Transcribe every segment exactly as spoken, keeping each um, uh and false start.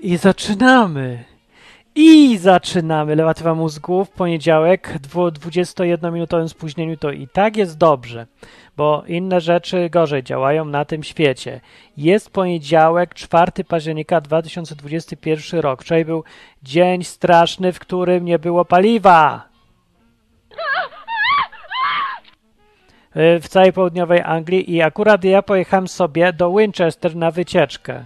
I zaczynamy. I zaczynamy. Lewatywa mózgu w poniedziałek w dwudziestojednominutowym spóźnieniu to i tak jest dobrze, bo inne rzeczy gorzej działają na tym świecie. Jest poniedziałek, czwartego października dwa tysiące dwudziesty pierwszy rok. Wczoraj był dzień straszny, w którym nie było paliwa. W całej południowej Anglii i akurat ja pojechałem sobie do Winchester na wycieczkę.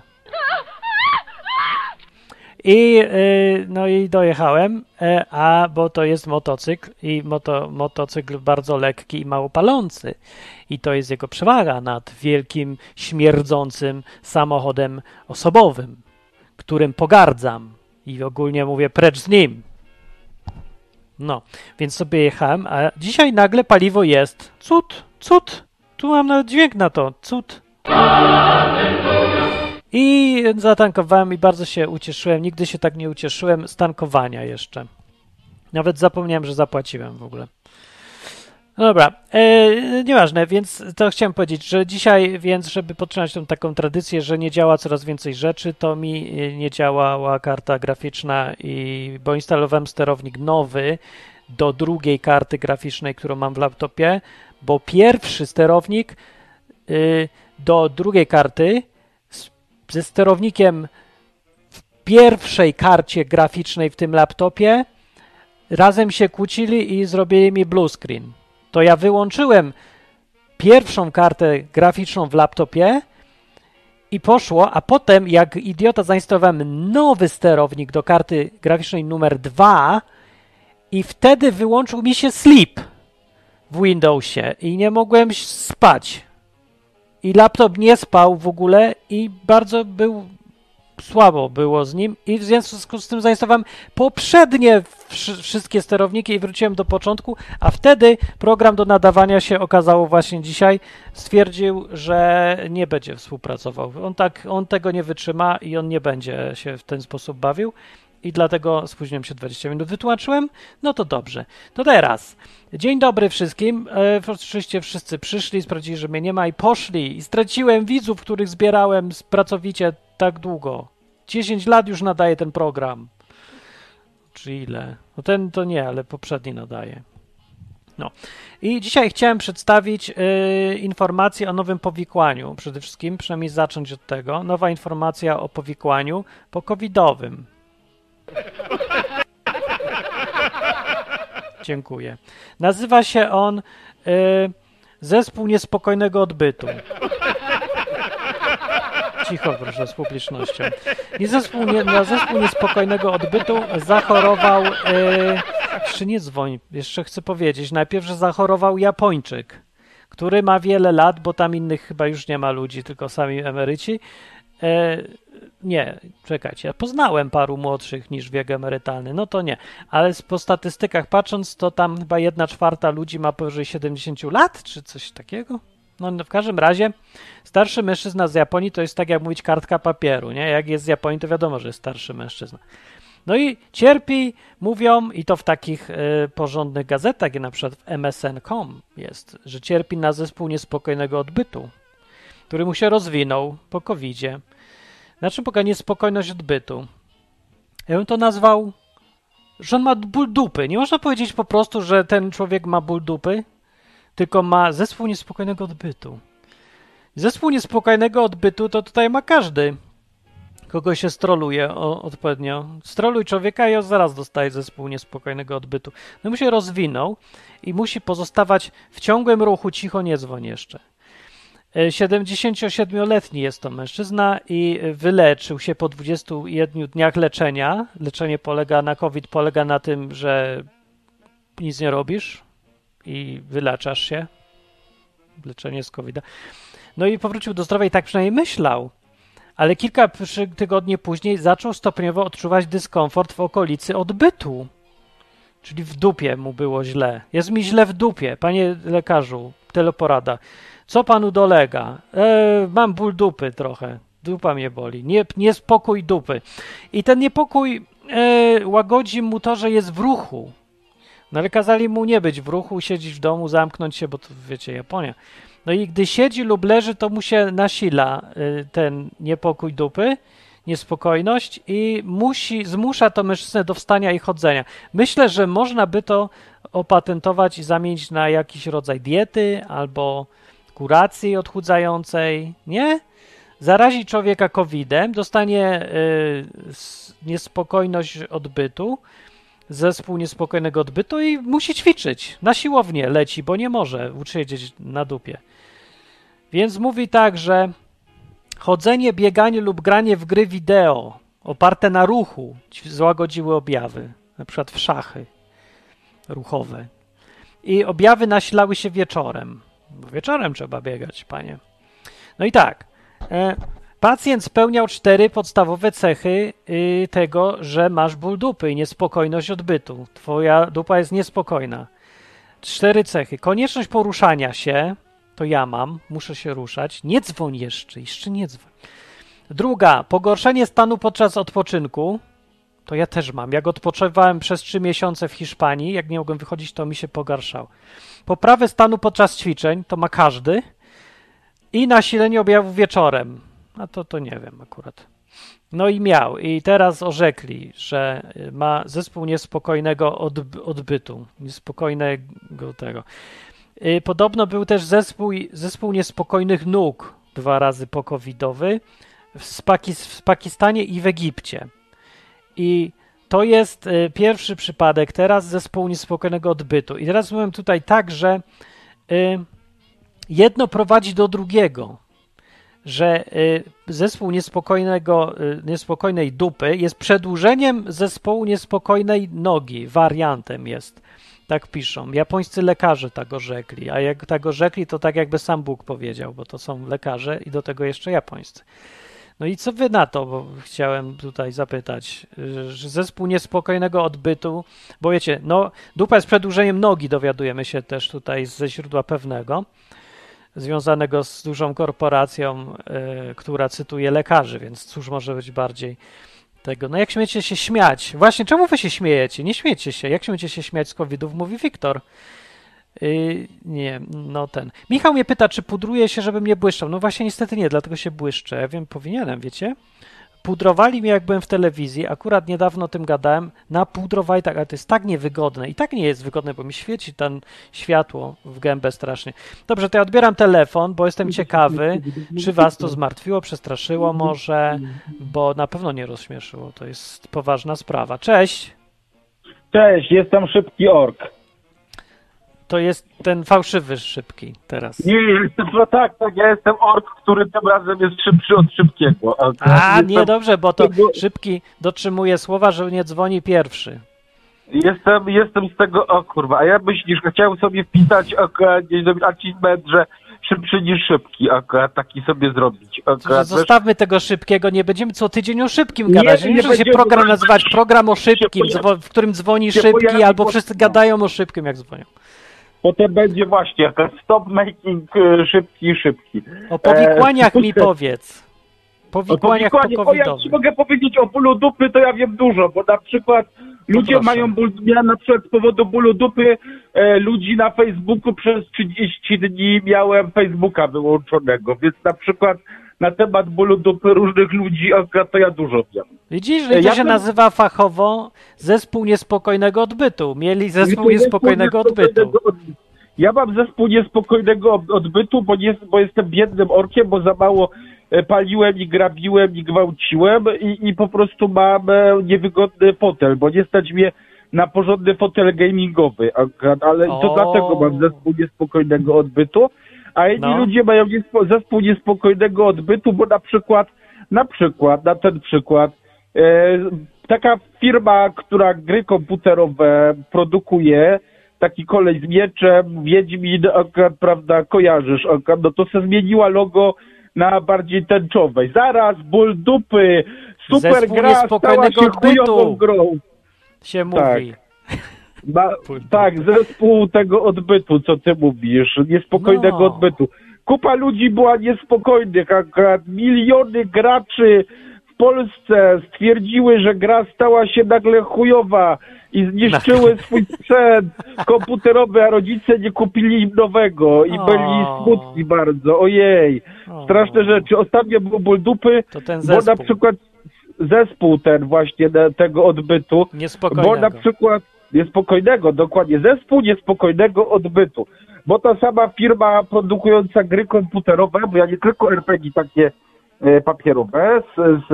I, no i dojechałem, a bo to jest motocykl i moto, motocykl bardzo lekki i mało palący. I to jest jego przewaga nad wielkim, śmierdzącym samochodem osobowym, którym pogardzam i ogólnie mówię precz z nim. No, więc sobie jechałem, a dzisiaj nagle paliwo jest. Cud, cud. Tu mam nawet dźwięk na to. Cud. I zatankowałem i bardzo się ucieszyłem. Nigdy się tak nie ucieszyłem z tankowania jeszcze. Nawet zapomniałem, że zapłaciłem w ogóle. No dobra, e, nieważne, więc to chciałem powiedzieć, że dzisiaj, więc żeby podtrzymać tą taką tradycję, że nie działa coraz więcej rzeczy, to mi nie działała karta graficzna, i bo instalowałem sterownik nowy do drugiej karty graficznej, którą mam w laptopie, bo pierwszy sterownik y, do drugiej karty ze sterownikiem w pierwszej karcie graficznej w tym laptopie razem się kłócili i zrobili mi blue screen. To ja wyłączyłem pierwszą kartę graficzną w laptopie i poszło, a potem jak idiota zainstalowałem nowy sterownik do karty graficznej numer dwa i wtedy wyłączył mi się sleep w Windowsie i nie mogłem spać. I laptop nie spał w ogóle i bardzo był, słabo było z nim i w związku z tym zainstalowałem poprzednie wsz- wszystkie sterowniki i wróciłem do początku, a wtedy program do nadawania się okazało właśnie dzisiaj, stwierdził, że nie będzie współpracował. On, tak, on tego nie wytrzyma i on nie będzie się w ten sposób bawił. I dlatego spóźniłem się dwadzieścia minut. Wytłumaczyłem? No to dobrze. To teraz. Dzień dobry wszystkim. E, oczywiście wszyscy przyszli, sprawdzili, że mnie nie ma i poszli. I straciłem widzów, których zbierałem pracowicie tak długo. dziesięć lat już nadaje ten program. Czy ile? No ten to nie, ale poprzedni nadaje. No. I dzisiaj chciałem przedstawić y, informację o nowym powikłaniu. Przede wszystkim, przynajmniej zacząć od tego. Nowa informacja o powikłaniu po covidowym. Dziękuję. Nazywa się on y, Zespół Niespokojnego Odbytu. Cicho proszę z publicznością. I zespół, nie, na Zespół Niespokojnego Odbytu zachorował, y, jeszcze nie dzwoń, jeszcze chcę powiedzieć, najpierw, że zachorował Japończyk, który ma wiele lat, bo tam innych chyba już nie ma ludzi, tylko sami emeryci. Y, Nie, czekajcie, ja poznałem paru młodszych niż wiek emerytalny, no to nie, ale po statystykach patrząc, to tam chyba jedna czwarta ludzi ma powyżej siedemdziesięciu lat, czy coś takiego. No w każdym razie starszy mężczyzna z Japonii to jest tak jak mówić kartka papieru, nie? Jak jest z Japonii, to wiadomo, że jest starszy mężczyzna. No i cierpi, mówią, i to w takich y, porządnych gazetach, jak na przykład w M S N kropka com jest, że cierpi na zespół niespokojnego odbytu, który mu się rozwinął po kowidzie. Na czym polega niespokojność odbytu? Ja bym to nazwał, że on ma ból dupy. Nie można powiedzieć po prostu, że ten człowiek ma ból dupy, tylko ma zespół niespokojnego odbytu. Zespół niespokojnego odbytu to tutaj ma każdy, kogo się stroluje o, odpowiednio. Stroluj człowieka i on zaraz dostaje zespół niespokojnego odbytu. No mu się rozwinął i musi pozostawać w ciągłym ruchu, cicho, nie dzwoń jeszcze. siedemdziesięciosiedmioletni jest to mężczyzna i wyleczył się po dwudziestu jednego dniach leczenia. Leczenie polega na COVID, polega na tym, że nic nie robisz i wyleczasz się. Leczenie z kowida. No i powrócił do zdrowia i tak przynajmniej myślał. Ale kilka tygodni później zaczął stopniowo odczuwać dyskomfort w okolicy odbytu. Czyli w dupie mu było źle. Jest mi źle w dupie, panie lekarzu, teleporada. Co panu dolega? E, mam ból dupy trochę. Dupa mnie boli. Nie, niespokój dupy. I ten niepokój e, łagodzi mu to, że jest w ruchu. No ale kazali mu nie być w ruchu, siedzieć w domu, zamknąć się, bo to wiecie, Japonia. No i gdy siedzi lub leży, to mu się nasila y, ten niepokój dupy niespokojność i musi, zmusza to mężczyznę do wstania i chodzenia. Myślę, że można by to opatentować i zamienić na jakiś rodzaj diety albo kuracji odchudzającej, nie? Zarazi człowieka kowidem, dostanie y, niespokojność odbytu, zespół niespokojnego odbytu i musi ćwiczyć. Na siłownię leci, bo nie może usiedzieć na dupie. Więc mówi tak, że chodzenie, bieganie lub granie w gry wideo oparte na ruchu złagodziły objawy, na przykład w szachy ruchowe. I objawy nasilały się wieczorem. Bo wieczorem trzeba biegać, panie. No i tak, e, pacjent spełniał cztery podstawowe cechy y, tego, że masz ból dupy i niespokojność odbytu. Twoja dupa jest niespokojna. Cztery cechy. Konieczność poruszania się, to ja mam, muszę się ruszać. Nie dzwoń jeszcze, jeszcze nie dzwoń. Druga, pogorszenie stanu podczas odpoczynku. To ja też mam. Jak odpoczywałem przez trzy miesiące w Hiszpanii, jak nie mogłem wychodzić, to mi się pogarszał. Poprawę stanu podczas ćwiczeń, to ma każdy. I nasilenie objawów wieczorem. A to, to nie wiem akurat. No i miał. I teraz orzekli, że ma zespół niespokojnego odb- odbytu. Niespokojnego tego. I podobno był też zespół, zespół niespokojnych nóg dwa razy pokowidowy w, Pakis- w Pakistanie i w Egipcie. I to jest y, pierwszy przypadek teraz zespołu niespokojnego odbytu. I teraz mówię tutaj tak, że y, jedno prowadzi do drugiego, że y, zespół niespokojnego, y, niespokojnej dupy jest przedłużeniem zespołu niespokojnej nogi, wariantem jest. Tak piszą. Japońscy lekarze tak orzekli, a jak tak orzekli, to tak jakby sam Bóg powiedział, bo to są lekarze i do tego jeszcze japońscy. No i co wy na to, bo chciałem tutaj zapytać, że zespół niespokojnego odbytu, bo wiecie, no dupa jest przedłużeniem nogi, dowiadujemy się też tutaj ze źródła pewnego, związanego z dużą korporacją, y, która cytuje lekarzy, więc cóż może być bardziej tego. No jak śmiecie się śmiać? Właśnie, czemu wy się śmiejecie? Nie śmiejcie się. Jak śmiecie się śmiać z kowidów, mówi Wiktor. Yy, nie, no ten. Michał mnie pyta, czy pudruję się, żebym nie błyszczał. No właśnie niestety nie, dlatego się błyszczę. Ja wiem, powinienem, wiecie? Pudrowali mnie, jak byłem w telewizji. Akurat niedawno o tym gadałem. Napudrowali tak, ale to jest tak niewygodne. I tak nie jest wygodne, bo mi świeci ten światło w gębę strasznie. Dobrze, to ja odbieram telefon, bo jestem ciekawy, czy was to zmartwiło, przestraszyło może, bo na pewno nie rozśmieszyło. To jest poważna sprawa. Cześć! Cześć, jestem Szybki Ork. To jest ten fałszywy Szybki teraz. Nie, jestem, no tak, tak, ja jestem Ork, który tym razem jest szybszy od Szybkiego. A, A jestem, nie, dobrze, bo to tego, Szybki dotrzymuje słowa, że nie dzwoni pierwszy. Jestem, jestem z tego, o kurwa, a ja myślisz, chciałem sobie wpisać akurat, gdzieś zrobić achievement, że szybszy niż Szybki, akurat taki sobie zrobić. Akurat, Zostawmy wiesz, tego Szybkiego, nie będziemy co tydzień o Szybkim gadać. Nie, nie, nie może się program nazywać program o Szybkim, pojawi, w którym dzwoni Szybki, pojawi, albo wszyscy gadają o Szybkim, jak dzwonią. Potem będzie właśnie jakaś stop making szybki, szybki. O powikłaniach e, mi powiedz. Powikłaniach pokowidowych. Ja ci mogę powiedzieć o bólu dupy, to ja wiem dużo, bo na przykład ludzie mają ból, ja na przykład z powodu bólu dupy e, ludzi na Facebooku przez trzydzieści dni miałem Facebooka wyłączonego, więc na przykład na temat bólu dupy różnych ludzi, to ja dużo wiem. Widzisz, że to ja się ten... nazywa fachowo zespół niespokojnego odbytu. Mieli zespół niespokojnego odbytu. Ja mam zespół niespokojnego odbytu, bo, nie, bo jestem biednym orkiem, bo za mało paliłem i grabiłem i gwałciłem i, i po prostu mam niewygodny fotel, bo nie stać mnie na porządny fotel gamingowy, ale to o. dlatego mam zespół niespokojnego odbytu. A inni no. ludzie mają niespo, zespół niespokojnego odbytu, bo na przykład, na przykład, na ten przykład, e, taka firma, która gry komputerowe produkuje, taki kolej z mieczem, Wiedźmin, akurat, prawda, kojarzysz, akurat, no to się zmieniła logo na bardziej tęczowej. Zaraz, ból dupy, super zespół gra, stała się chujową grą. Się mówi. Tak. Ma, tak, zespół tego odbytu, co ty mówisz, niespokojnego no. odbytu. Kupa ludzi była niespokojnych, akurat miliony graczy w Polsce stwierdziły, że gra stała się nagle chujowa i zniszczyły swój sprzęt komputerowy, a rodzice nie kupili im nowego i byli smutni bardzo, ojej, straszne rzeczy. Ostatnio był ból dupy, bo na przykład zespół ten właśnie de, tego odbytu, Niespokojnego. bo na przykład niespokojnego, dokładnie, zespół niespokojnego odbytu, bo ta sama firma produkująca gry komputerowe, bo ja nie tylko er pe gie takie e, papierowe z, z,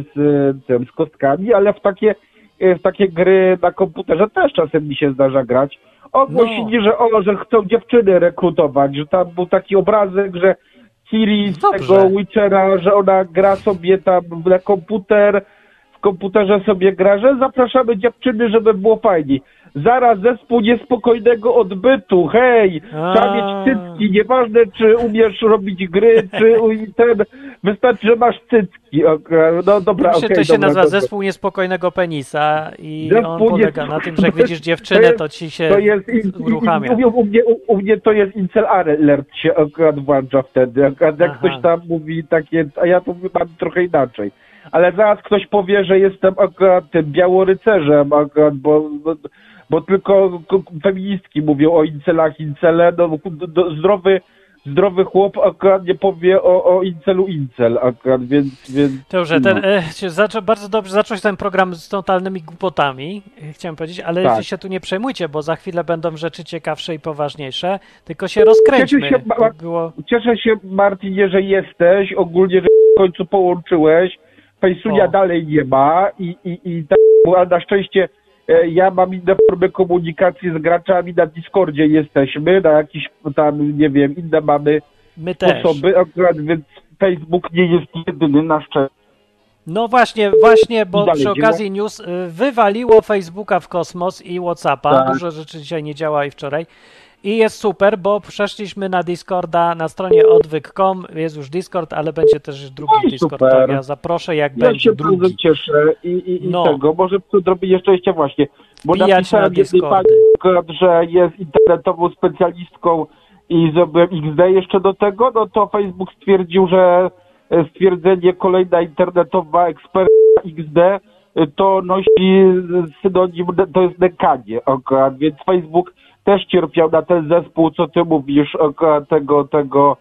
z, tym, z kostkami, ale w takie, w takie gry na komputerze też czasem mi się zdarza grać. Ogłosili, no. że o, że chcą dziewczyny rekrutować, że tam był taki obrazek, że Ciri z tego Witchera, że ona gra sobie tam na komputer, w komputerze sobie gra, że zapraszamy dziewczyny, żeby było fajniej. Zaraz zespół niespokojnego odbytu, hej, trzeba mieć cycki, nieważne czy umiesz robić gry, czy ten, wystarczy, że masz cycki. No dobra, okej. Okay, to się dobra, nazywa dobra. zespół niespokojnego penisa i Zespół on polega niespo... na tym, że jak widzisz dziewczynę, to ci się to jest in, uruchamia. U, u, mnie, u, u mnie to jest incel alert się akurat włącza wtedy, akurat jak Aha. ktoś tam mówi takie, a ja to mam trochę inaczej. Ale zaraz ktoś powie, że jestem akurat tym białorycerzem, akurat, bo, bo, bo tylko feministki mówią o incelach, incele, no do, zdrowy, zdrowy chłop akurat nie powie o, o incelu incel, akurat, więc... więc Dobrze, no. ten, e, zaczą, bardzo dobrze zacząć ten program z totalnymi głupotami, chciałem powiedzieć, ale Tak. się tu nie przejmujcie, bo za chwilę będą rzeczy ciekawsze i poważniejsze, tylko się rozkręćmy. Cieszę się, by było... Cieszę się, Martinie, że jesteś, ogólnie, że w końcu połączyłeś. Fejsunia O. dalej nie ma i, i, i tak, ale na szczęście e, ja mam inne formy komunikacji z graczami, na Discordzie jesteśmy, na jakiś tam, nie wiem, inne mamy My też. sposoby, akurat, więc Facebook nie jest jedyny na szczęście. No właśnie, właśnie, bo dalej przy okazji news y, wywaliło Facebooka w kosmos i Whatsappa, Tak. dużo rzeczy dzisiaj nie działa i wczoraj. I jest super, bo przeszliśmy na Discorda na stronie odwyk kropka com, jest już Discord, ale będzie też drugi No i Discord, super. to ja zaproszę jak Ja będzie się drugi. bardzo cieszę i, i, i No. tego, może zrobić jeszcze jeszcze właśnie, bo Wbijać na napisałem jednej pani, Discordy. że jest internetową specjalistką i zrobiłem iks de jeszcze do tego, no to Facebook stwierdził, że stwierdzenie kolejna internetowa ekspertka iks de to nosi synonim, to jest nękanie, akurat, więc Facebook też cierpiał na ten zespół, co ty mówisz, akurat tego, tego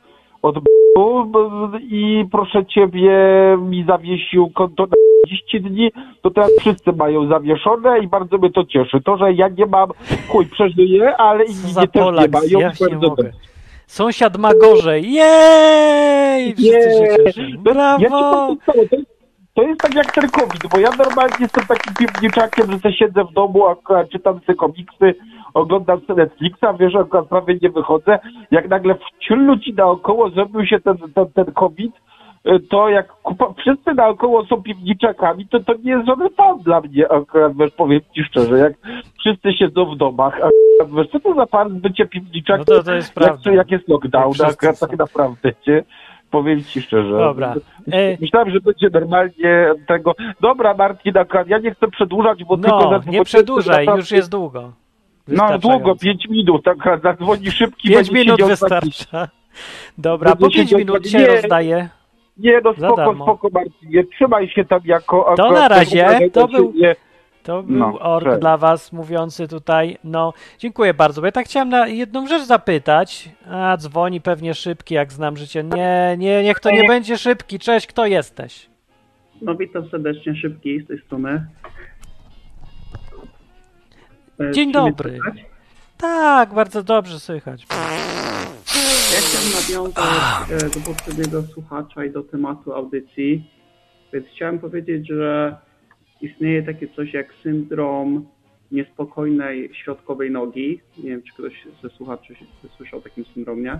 odbytu i proszę ciebie, mi zawiesił konto na trzydzieści dni, to teraz wszyscy mają zawieszone i bardzo mnie to cieszy. To, że ja nie mam, chuj, przeżyję, ale inni nie też nie mają. Ja się nie bardzo mogę. dobrze. Sąsiad ma gorzej, jej! Wszyscy się cieszą. Brawo! Ja ci powiem co, to jest, to jest tak jak ten COVID, bo ja normalnie jestem takim piwniczakiem, że sobie siedzę w domu, akurat czytam sobie komiksy, oglądam sobie Netflixa, wiesz, akurat prawie nie wychodzę. Jak nagle wśród ludzi naokoło zrobił się ten, ten, ten COVID, to jak kupa, wszyscy naokoło są piwniczakami, to to nie jest żaden fan dla mnie, akurat, wiesz, powiem ci szczerze, jak wszyscy siedzą w domach, akurat, wiesz, co to za fan bycie piwniczakiem, No to, to jest prawda. jak, jak jest lockdown, Jak akurat są. tak naprawdę, nie? Powiem ci szczerze. Dobra. E... Myślałem, że będzie normalnie tego. Dobra, Martin, akurat ja nie chcę przedłużać, bo tylko... No, nie przedłużaj, już jest długo. No długo, pięć minut, akurat zadzwoni szybki. Pięć minut wystarcza. Dobra, po pięć minut się rozdaje. Nie, no spoko, spoko, Marcinie, trzymaj się tam jako... To na razie, to był... Nie... To był no, ork cześć. dla was mówiący tutaj. No, dziękuję bardzo. Bo ja tak chciałem na jedną rzecz zapytać. A, dzwoni pewnie szybki, jak znam życie. Nie, nie, niech to nie będzie szybki. Cześć, kto jesteś? No witam serdecznie, szybki z tej strony. Dzień dobry. Tak, bardzo dobrze słychać. Ja chciałem nawiązać do poprzedniego słuchacza i do tematu audycji. Więc chciałem powiedzieć, że istnieje takie coś jak syndrom niespokojnej środkowej nogi. Nie wiem, czy ktoś ze słuchaczy słyszał o takim syndromie.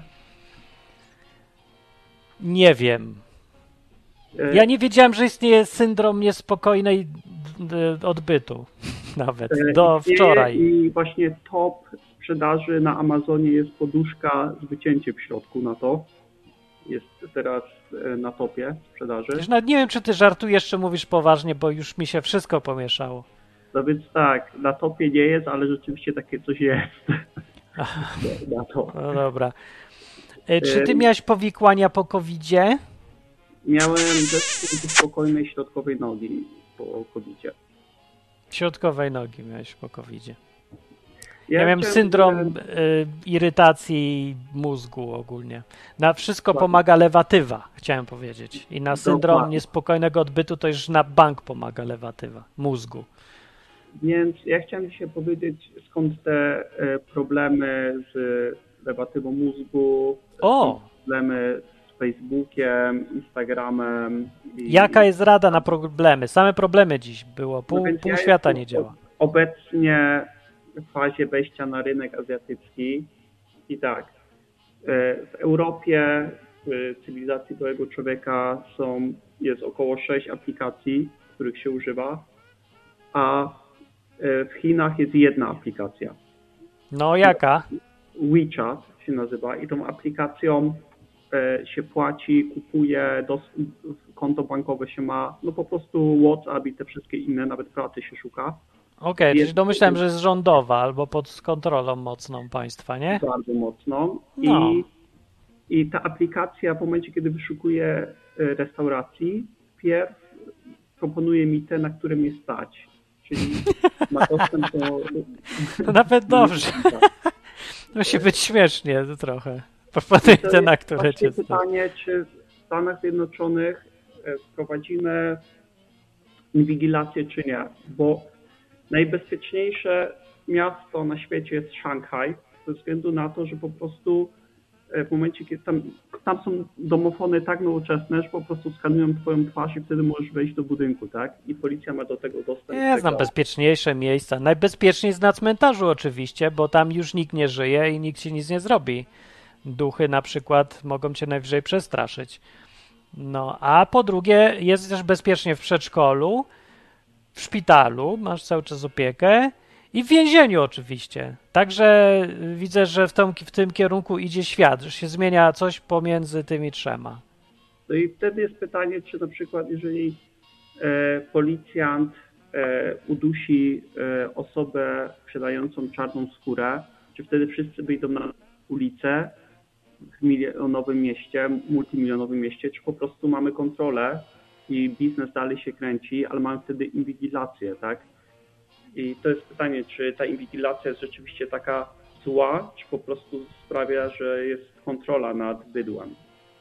Nie wiem. Ja nie wiedziałem, że istnieje syndrom niespokojnej odbytu. Nawet do wczoraj. I właśnie top sprzedaży na Amazonie jest poduszka z wycięciem w środku na to. Jest teraz na topie sprzedaży. Już nawet nie wiem, czy ty żartujesz, czy mówisz poważnie, bo już mi się wszystko pomieszało. No więc tak, na topie nie jest, ale rzeczywiście takie coś jest. na to. No dobra. E, czy ty miałeś powikłania po kowidzie? Miałem zespół spokojnej środkowej nogi po kowidzie. Środkowej nogi miałeś po kowidzie. Ja, ja miałem chciałem, syndrom że... y, irytacji mózgu ogólnie. Na wszystko pomaga lewatywa, chciałem powiedzieć. I na syndrom Dokładnie. niespokojnego odbytu to już na bank pomaga lewatywa mózgu. Więc ja chciałem dzisiaj powiedzieć, skąd te e, problemy z lewatywą mózgu, O! problemy z Facebookiem, Instagramem. I, Jaka jest rada na problemy? Same problemy dziś było. Pół, no więc pół ja świata jestem nie działa. Obecnie w fazie wejścia na rynek azjatycki i tak, e, w Europie w cywilizacji byłego człowieka są, jest około sześć aplikacji, których się używa, a w Chinach jest jedna aplikacja. No jaka? WeChat się nazywa i tą aplikacją e, się płaci, kupuje, dos- konto bankowe się ma, no po prostu WhatsApp i te wszystkie inne, nawet pracy się szuka. Okej, okay, jest, domyślałem, że jest rządowa albo pod kontrolą mocną państwa, nie? Bardzo mocną. No. I, I ta aplikacja w momencie, kiedy wyszukuję restauracji, pierw proponuje mi te, na które mnie stać. Czyli ma dostęp do... To nawet dobrze. Musi być śmiesznie to trochę. Proponuję te, na które cię stać. Pytanie, czy w Stanach Zjednoczonych wprowadzimy inwigilację, czy nie? Bo najbezpieczniejsze miasto na świecie jest Szanghaj, ze względu na to, że po prostu w momencie, kiedy tam, tam są domofony tak nowoczesne, że po prostu skanują twoją twarz i wtedy możesz wejść do budynku, tak? I policja ma do tego dostęp. Ja znam bezpieczniejsze miejsca. Najbezpieczniej jest na cmentarzu oczywiście, bo tam już nikt nie żyje i nikt ci nic nie zrobi. Duchy na przykład mogą cię najwyżej przestraszyć. No, a po drugie jest też bezpiecznie w przedszkolu, w szpitalu, masz cały czas opiekę i w więzieniu oczywiście. Także widzę, że w, tą, w tym kierunku idzie świat, że się zmienia coś pomiędzy tymi trzema. No i wtedy jest pytanie, czy na przykład jeżeli e, policjant e, udusi e, osobę posiadającą czarną skórę, czy wtedy wszyscy wyjdą na ulicę w milionowym mieście, multimilionowym mieście, czy po prostu mamy kontrolę i biznes dalej się kręci, ale mamy wtedy inwigilację, tak? I to jest pytanie, czy ta inwigilacja jest rzeczywiście taka zła, czy po prostu sprawia, że jest kontrola nad bydłem.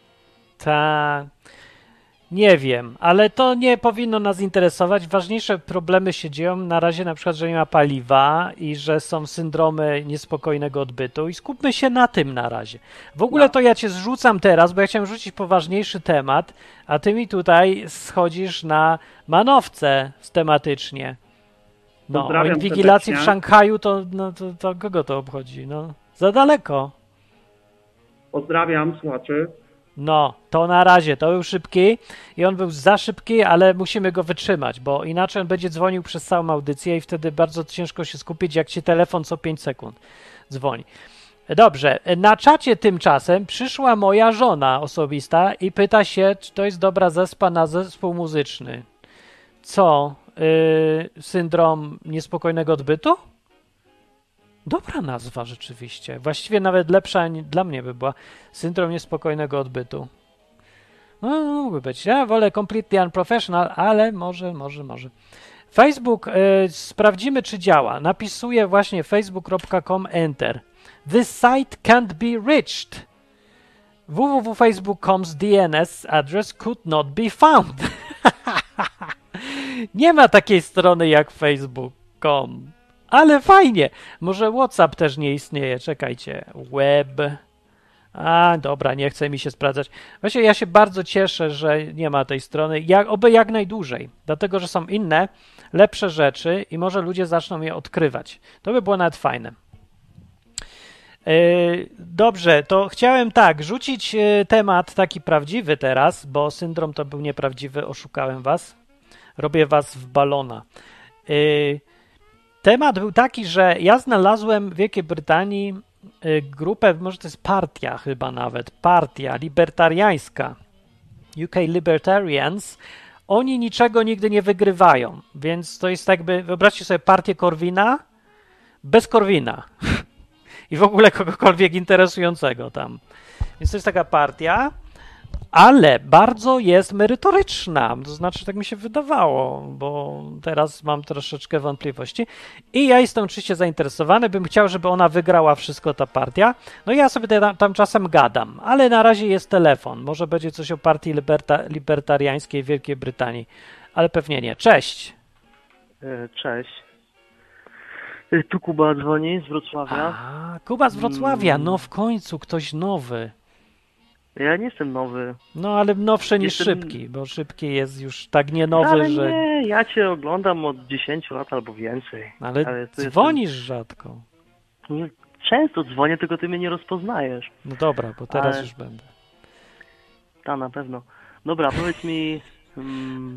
Ta, nie wiem, ale to nie powinno nas interesować. Ważniejsze problemy się dzieją na razie, na przykład, że nie ma paliwa i że są syndromy niespokojnego odbytu i skupmy się na tym na razie. W ogóle No. to ja cię zrzucam teraz, bo ja chciałem rzucić poważniejszy temat, a ty mi tutaj schodzisz na manowce tematycznie. No, o inwigilacji w Szanghaju to, no, to, to kogo to obchodzi? No, za daleko. Pozdrawiam słuchaczy. No, to na razie, to był szybki i on był za szybki, ale musimy go wytrzymać, bo inaczej on będzie dzwonił przez całą audycję i wtedy bardzo ciężko się skupić, jak ci telefon co pięć sekund dzwoni. Dobrze, na czacie tymczasem przyszła moja żona osobista i pyta się, czy to jest dobra zespa na zespół muzyczny. Co? Yy, syndrom niespokojnego odbytu? Dobra nazwa rzeczywiście. Właściwie nawet lepsza dla mnie by była. Syndrom niespokojnego odbytu. No, mógłby być. Ja wolę completely unprofessional, ale może, może, może. Facebook, y, sprawdzimy czy działa. Napisuję właśnie facebook kropka com enter. This site can't be reached. www.facebook.com's D N S address could not be found. Nie ma takiej strony jak facebook kropka com. Ale fajnie. Może WhatsApp też nie istnieje. Czekajcie. Web. A, dobra, nie chce mi się sprawdzać. Właśnie ja się bardzo cieszę, że nie ma tej strony. Jak, oby jak najdłużej. Dlatego, że są inne, lepsze rzeczy i może ludzie zaczną je odkrywać. To by było nawet fajne. Yy, dobrze, to chciałem tak, rzucić yy, temat taki prawdziwy teraz, bo syndrom to był nieprawdziwy, oszukałem was. Robię was w balona. Yy, temat był taki, że ja znalazłem w Wielkiej Brytanii yy, grupę, może to jest partia chyba nawet, partia libertariańska, U K Libertarians. Oni niczego nigdy nie wygrywają, więc to jest jakby, wyobraźcie sobie partię Korwina bez Korwina. I w ogóle kogokolwiek interesującego tam. Więc to jest taka partia. ale bardzo jest merytoryczna, to znaczy tak mi się wydawało, bo teraz mam troszeczkę wątpliwości i ja jestem oczywiście zainteresowany, bym chciał, żeby ona wygrała wszystko, ta partia, no i ja sobie tam, tam czasem gadam, ale na razie jest telefon, może będzie coś o partii liberta, libertariańskiej w Wielkiej Brytanii, ale pewnie nie. Cześć! Cześć. Tu Kuba dzwoni z Wrocławia. A, Kuba z Wrocławia, no w końcu ktoś nowy. Ja nie jestem nowy. No ale nowszy niż Jestem... szybki, bo szybki jest już tak nie nowy, ale że... nie, ja cię oglądam od dziesięciu lat albo więcej. Ale, ale dzwonisz jestem... rzadko. Nie, często dzwonię, tylko ty mnie nie rozpoznajesz. No dobra, bo teraz ale... już będę. Ta, na pewno. Dobra, powiedz mi um,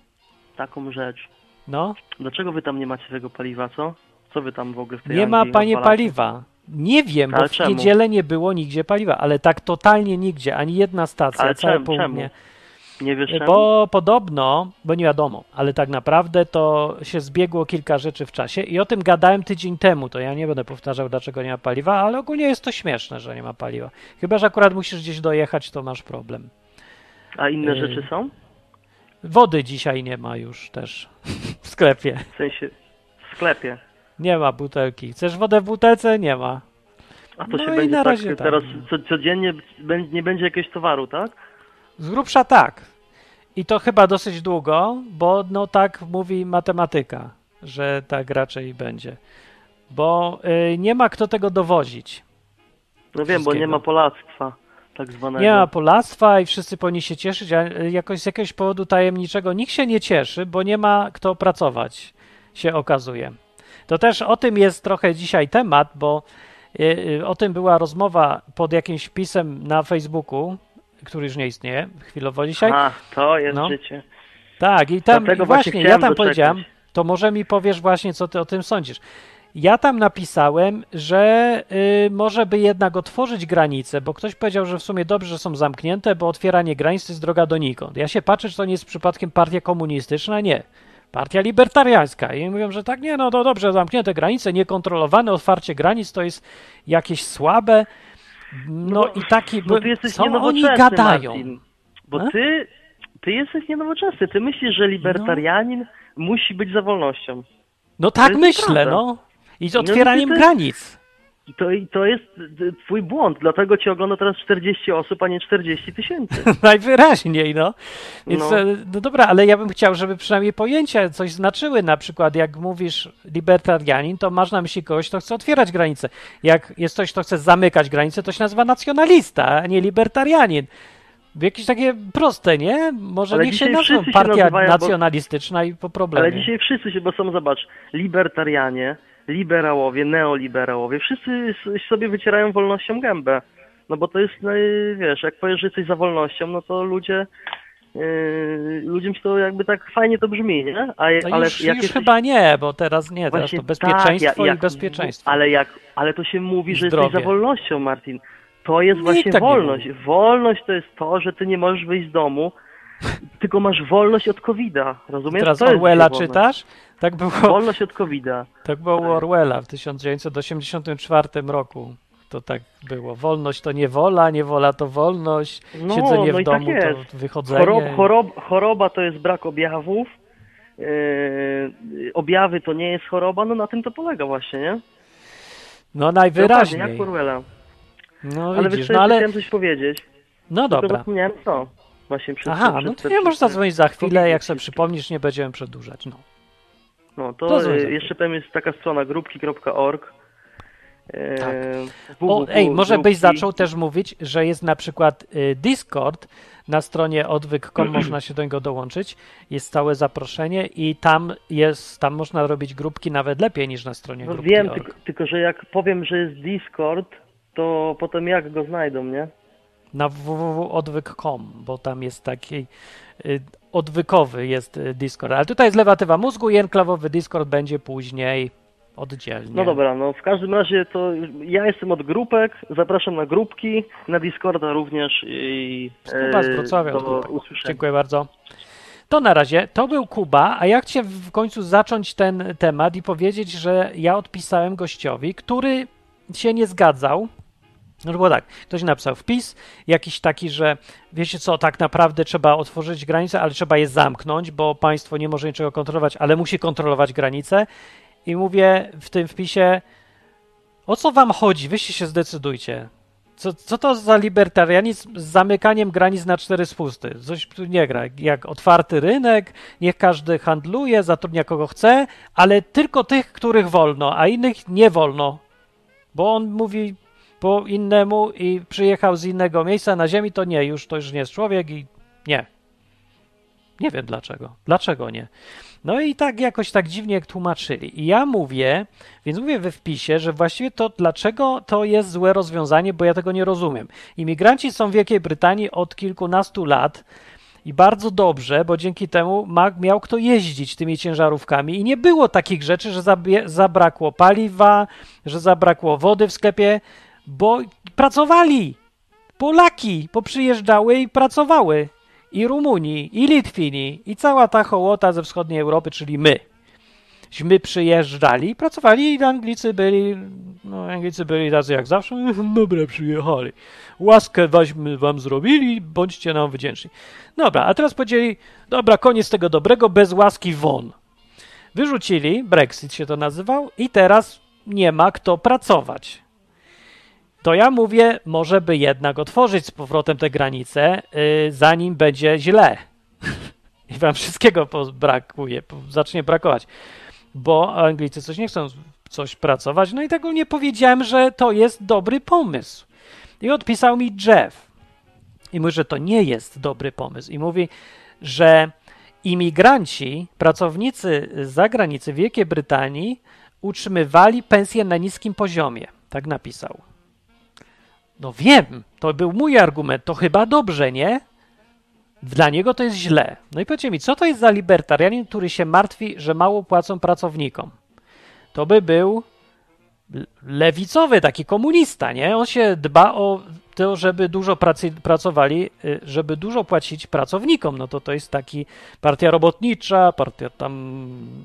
taką rzecz. No? Dlaczego wy tam nie macie tego paliwa, co? Co wy tam w ogóle w tej Nie ma, Anglii panie, odwalacie? paliwa. Nie wiem, ale bo w czemu? niedzielę nie było nigdzie paliwa, ale tak totalnie nigdzie, ani jedna stacja, ale całe czemu? południe. Czemu? Nie wiesz czemu? Bo podobno, bo nie wiadomo, ale tak naprawdę to się zbiegło kilka rzeczy w czasie i o tym gadałem tydzień temu, to ja nie będę powtarzał, dlaczego nie ma paliwa, ale ogólnie jest to śmieszne, że nie ma paliwa. Chyba że akurat musisz gdzieś dojechać, to masz problem. A inne Yy... rzeczy są? Wody dzisiaj nie ma już też w sklepie. W sensie w sklepie. Nie ma butelki. Chcesz wodę w butelce? Nie ma. A to No się i będzie na tak, razie teraz tak. co, codziennie nie będzie jakiegoś towaru, tak? Z grubsza tak. I to chyba dosyć długo, bo no tak mówi matematyka, że tak raczej będzie. Bo y, nie ma kto tego dowozić. No wiem, bo nie ma polactwa tak zwanego. Nie ma polactwa i wszyscy powinni się cieszyć, a jakoś z jakiegoś powodu tajemniczego nikt się nie cieszy, bo nie ma kto pracować, się okazuje. To też o tym jest trochę dzisiaj temat, bo y, y, o tym była rozmowa pod jakimś wpisem na Facebooku, który już nie istnieje chwilowo dzisiaj. A, to jest no. życie. Tak, i tam Dlatego i właśnie, ja tam doczekać. powiedziałem, to może mi powiesz właśnie, co ty o tym sądzisz. Ja tam napisałem, że y, może by jednak otworzyć granice, bo ktoś powiedział, że w sumie dobrze, że są zamknięte, bo otwieranie granic to jest droga donikąd. Ja się patrzę, czy to nie jest przypadkiem partia komunistyczna? Nie. Partia libertariańska. I mówią, że tak, nie, no to dobrze, zamknięte granice, niekontrolowane otwarcie granic to jest jakieś słabe. No, no i taki, no ty jesteś co oni nienowoczesny, gadają? Marcin, bo ty, ty jesteś nienowoczesny. Ty myślisz, że libertarianin no. musi być za wolnością. No tak myślę, no. I z otwieraniem no, ty, granic. To, to jest twój błąd, dlatego cię ogląda teraz czterdzieści osób, a nie czterdzieści tysięcy. Najwyraźniej, no. Więc, no. no dobra, ale ja bym chciał, żeby przynajmniej pojęcia coś znaczyły. Na przykład jak mówisz libertarianin, to masz na myśli kogoś, kto chce otwierać granice. Jak jest ktoś, kto chce zamykać granice, to się nazywa nacjonalista, a nie libertarianin. Jakieś takie proste, nie? Może ale niech się nazwą partia się nacjonalistyczna bo... i po problemie. Ale dzisiaj wszyscy się, bo są, zobacz, libertarianie, liberałowie, neoliberałowie, wszyscy sobie wycierają wolnością gębę. No bo to jest, no, wiesz, jak powiesz, że jesteś za wolnością, no to ludzie, yy, ludziom się to jakby tak fajnie to brzmi, nie? A, no ale już, jak już jesteś... chyba nie, bo teraz nie, teraz Właśnie to bezpieczeństwo tak, jak, i bezpieczeństwo. Ale, jak, ale to się mówi, że Zdrowie. jesteś za wolnością, Martin. To jest Nikt właśnie tak wolność. Wolność to jest to, że ty nie możesz wyjść z domu, tylko masz wolność od kowida. Rozumiesz? Teraz to Orwella czytasz? Tak było, wolność od kowida. Tak było u Orwella w tysiąc dziewięćset osiemdziesiątym czwartym roku. To tak było. Wolność to niewola, niewola to wolność, no, siedzenie no w domu tak to wychodzenie. Chorob, chorob, choroba to jest brak objawów, yy, objawy to nie jest choroba, no na tym to polega właśnie, nie? No najwyraźniej. No, jak Orwella. No ale widzisz, wiesz, no ale... chciałem coś powiedzieć. No dobra. Zapomniałem co. Właśnie przed, Aha, przed, no przed, to nie przed, możesz zadzwonić za chwilę, jak sobie wszystkim. przypomnisz, nie będziemy przedłużać. No, no to, to y, jeszcze powiem, jest taka strona grupki kropka org. E, tak. w, w, o, ej, może grupki. byś zaczął też mówić, że jest na przykład y, Discord, na stronie odwyk kropka com można się do niego dołączyć, jest całe zaproszenie i tam jest, tam można robić grupki nawet lepiej niż na stronie no grupki wiem, kropka org. tylko, tylko że jak powiem, że jest Discord, to potem jak go znajdą, nie? Na w w w kropka odwyk kropka com, bo tam jest taki y, odwykowy jest y, Discord, ale tutaj jest lewatywa mózgu i enklawowy Discord będzie później oddzielnie. No dobra, no w każdym razie to ja jestem od grupek, zapraszam na grupki, na Discorda również i Kuba z Wrocławia do od grupek. usłyszenia. Dziękuję bardzo. To na razie, to był Kuba, a ja chciałem w końcu zacząć ten temat i powiedzieć, że ja odpisałem gościowi, który się nie zgadzał No to było tak, ktoś napisał wpis, jakiś taki, że wiecie co, tak naprawdę trzeba otworzyć granice, ale trzeba je zamknąć, bo państwo nie może niczego kontrolować, ale musi kontrolować granice. I mówię w tym wpisie, o co wam chodzi? Wyście się zdecydujcie. Co, co to za libertarianizm z zamykaniem granic na cztery spusty? Coś tu nie gra. Jak otwarty rynek, niech każdy handluje, zatrudnia kogo chce, ale tylko tych, których wolno, a innych nie wolno. Bo on mówi po innemu i przyjechał z innego miejsca na ziemi, to nie, już to już nie jest człowiek i nie. Nie wiem dlaczego. Dlaczego nie? No i tak jakoś tak dziwnie tłumaczyli. I ja mówię, więc mówię we wpisie, że właściwie to dlaczego to jest złe rozwiązanie, bo ja tego nie rozumiem. Imigranci są w Wielkiej Brytanii od kilkunastu lat i bardzo dobrze, bo dzięki temu ma, miał kto jeździć tymi ciężarówkami i nie było takich rzeczy, że zabie, zabrakło paliwa, że zabrakło wody w sklepie, bo pracowali. Polaki poprzyjeżdżały i pracowały. I Rumuni, i Litwini, i cała ta hołota ze wschodniej Europy, czyli my. My przyjeżdżali, pracowali i Anglicy byli, no Anglicy byli tacy jak zawsze, dobra, przyjechali. Łaskę weźmy wam zrobili, bądźcie nam wdzięczni. Dobra, a teraz powiedzieli, dobra, koniec tego dobrego, bez łaski won. Wyrzucili, Brexit się to nazywał, i teraz nie ma kto pracować. To ja mówię, może by jednak otworzyć z powrotem te granice, yy, zanim będzie źle. I wam wszystkiego brakuje, zacznie brakować. Bo Anglicy coś nie chcą coś pracować, no i tego nie powiedziałem, że to jest dobry pomysł. I odpisał mi Jeff. I mówi, że to nie jest dobry pomysł. I mówi, że imigranci, pracownicy z zagranicy w Wielkiej Brytanii utrzymywali pensję na niskim poziomie. Tak napisał. No wiem, to był mój argument, to chyba dobrze, nie? Dla niego to jest źle. No i powiedzcie mi, co to jest za libertarianin, który się martwi, że mało płacą pracownikom? To by był lewicowy, taki komunista, nie? On się dba o to, żeby dużo pracy, pracowali, żeby dużo płacić pracownikom. No to to jest taki partia robotnicza, partia tam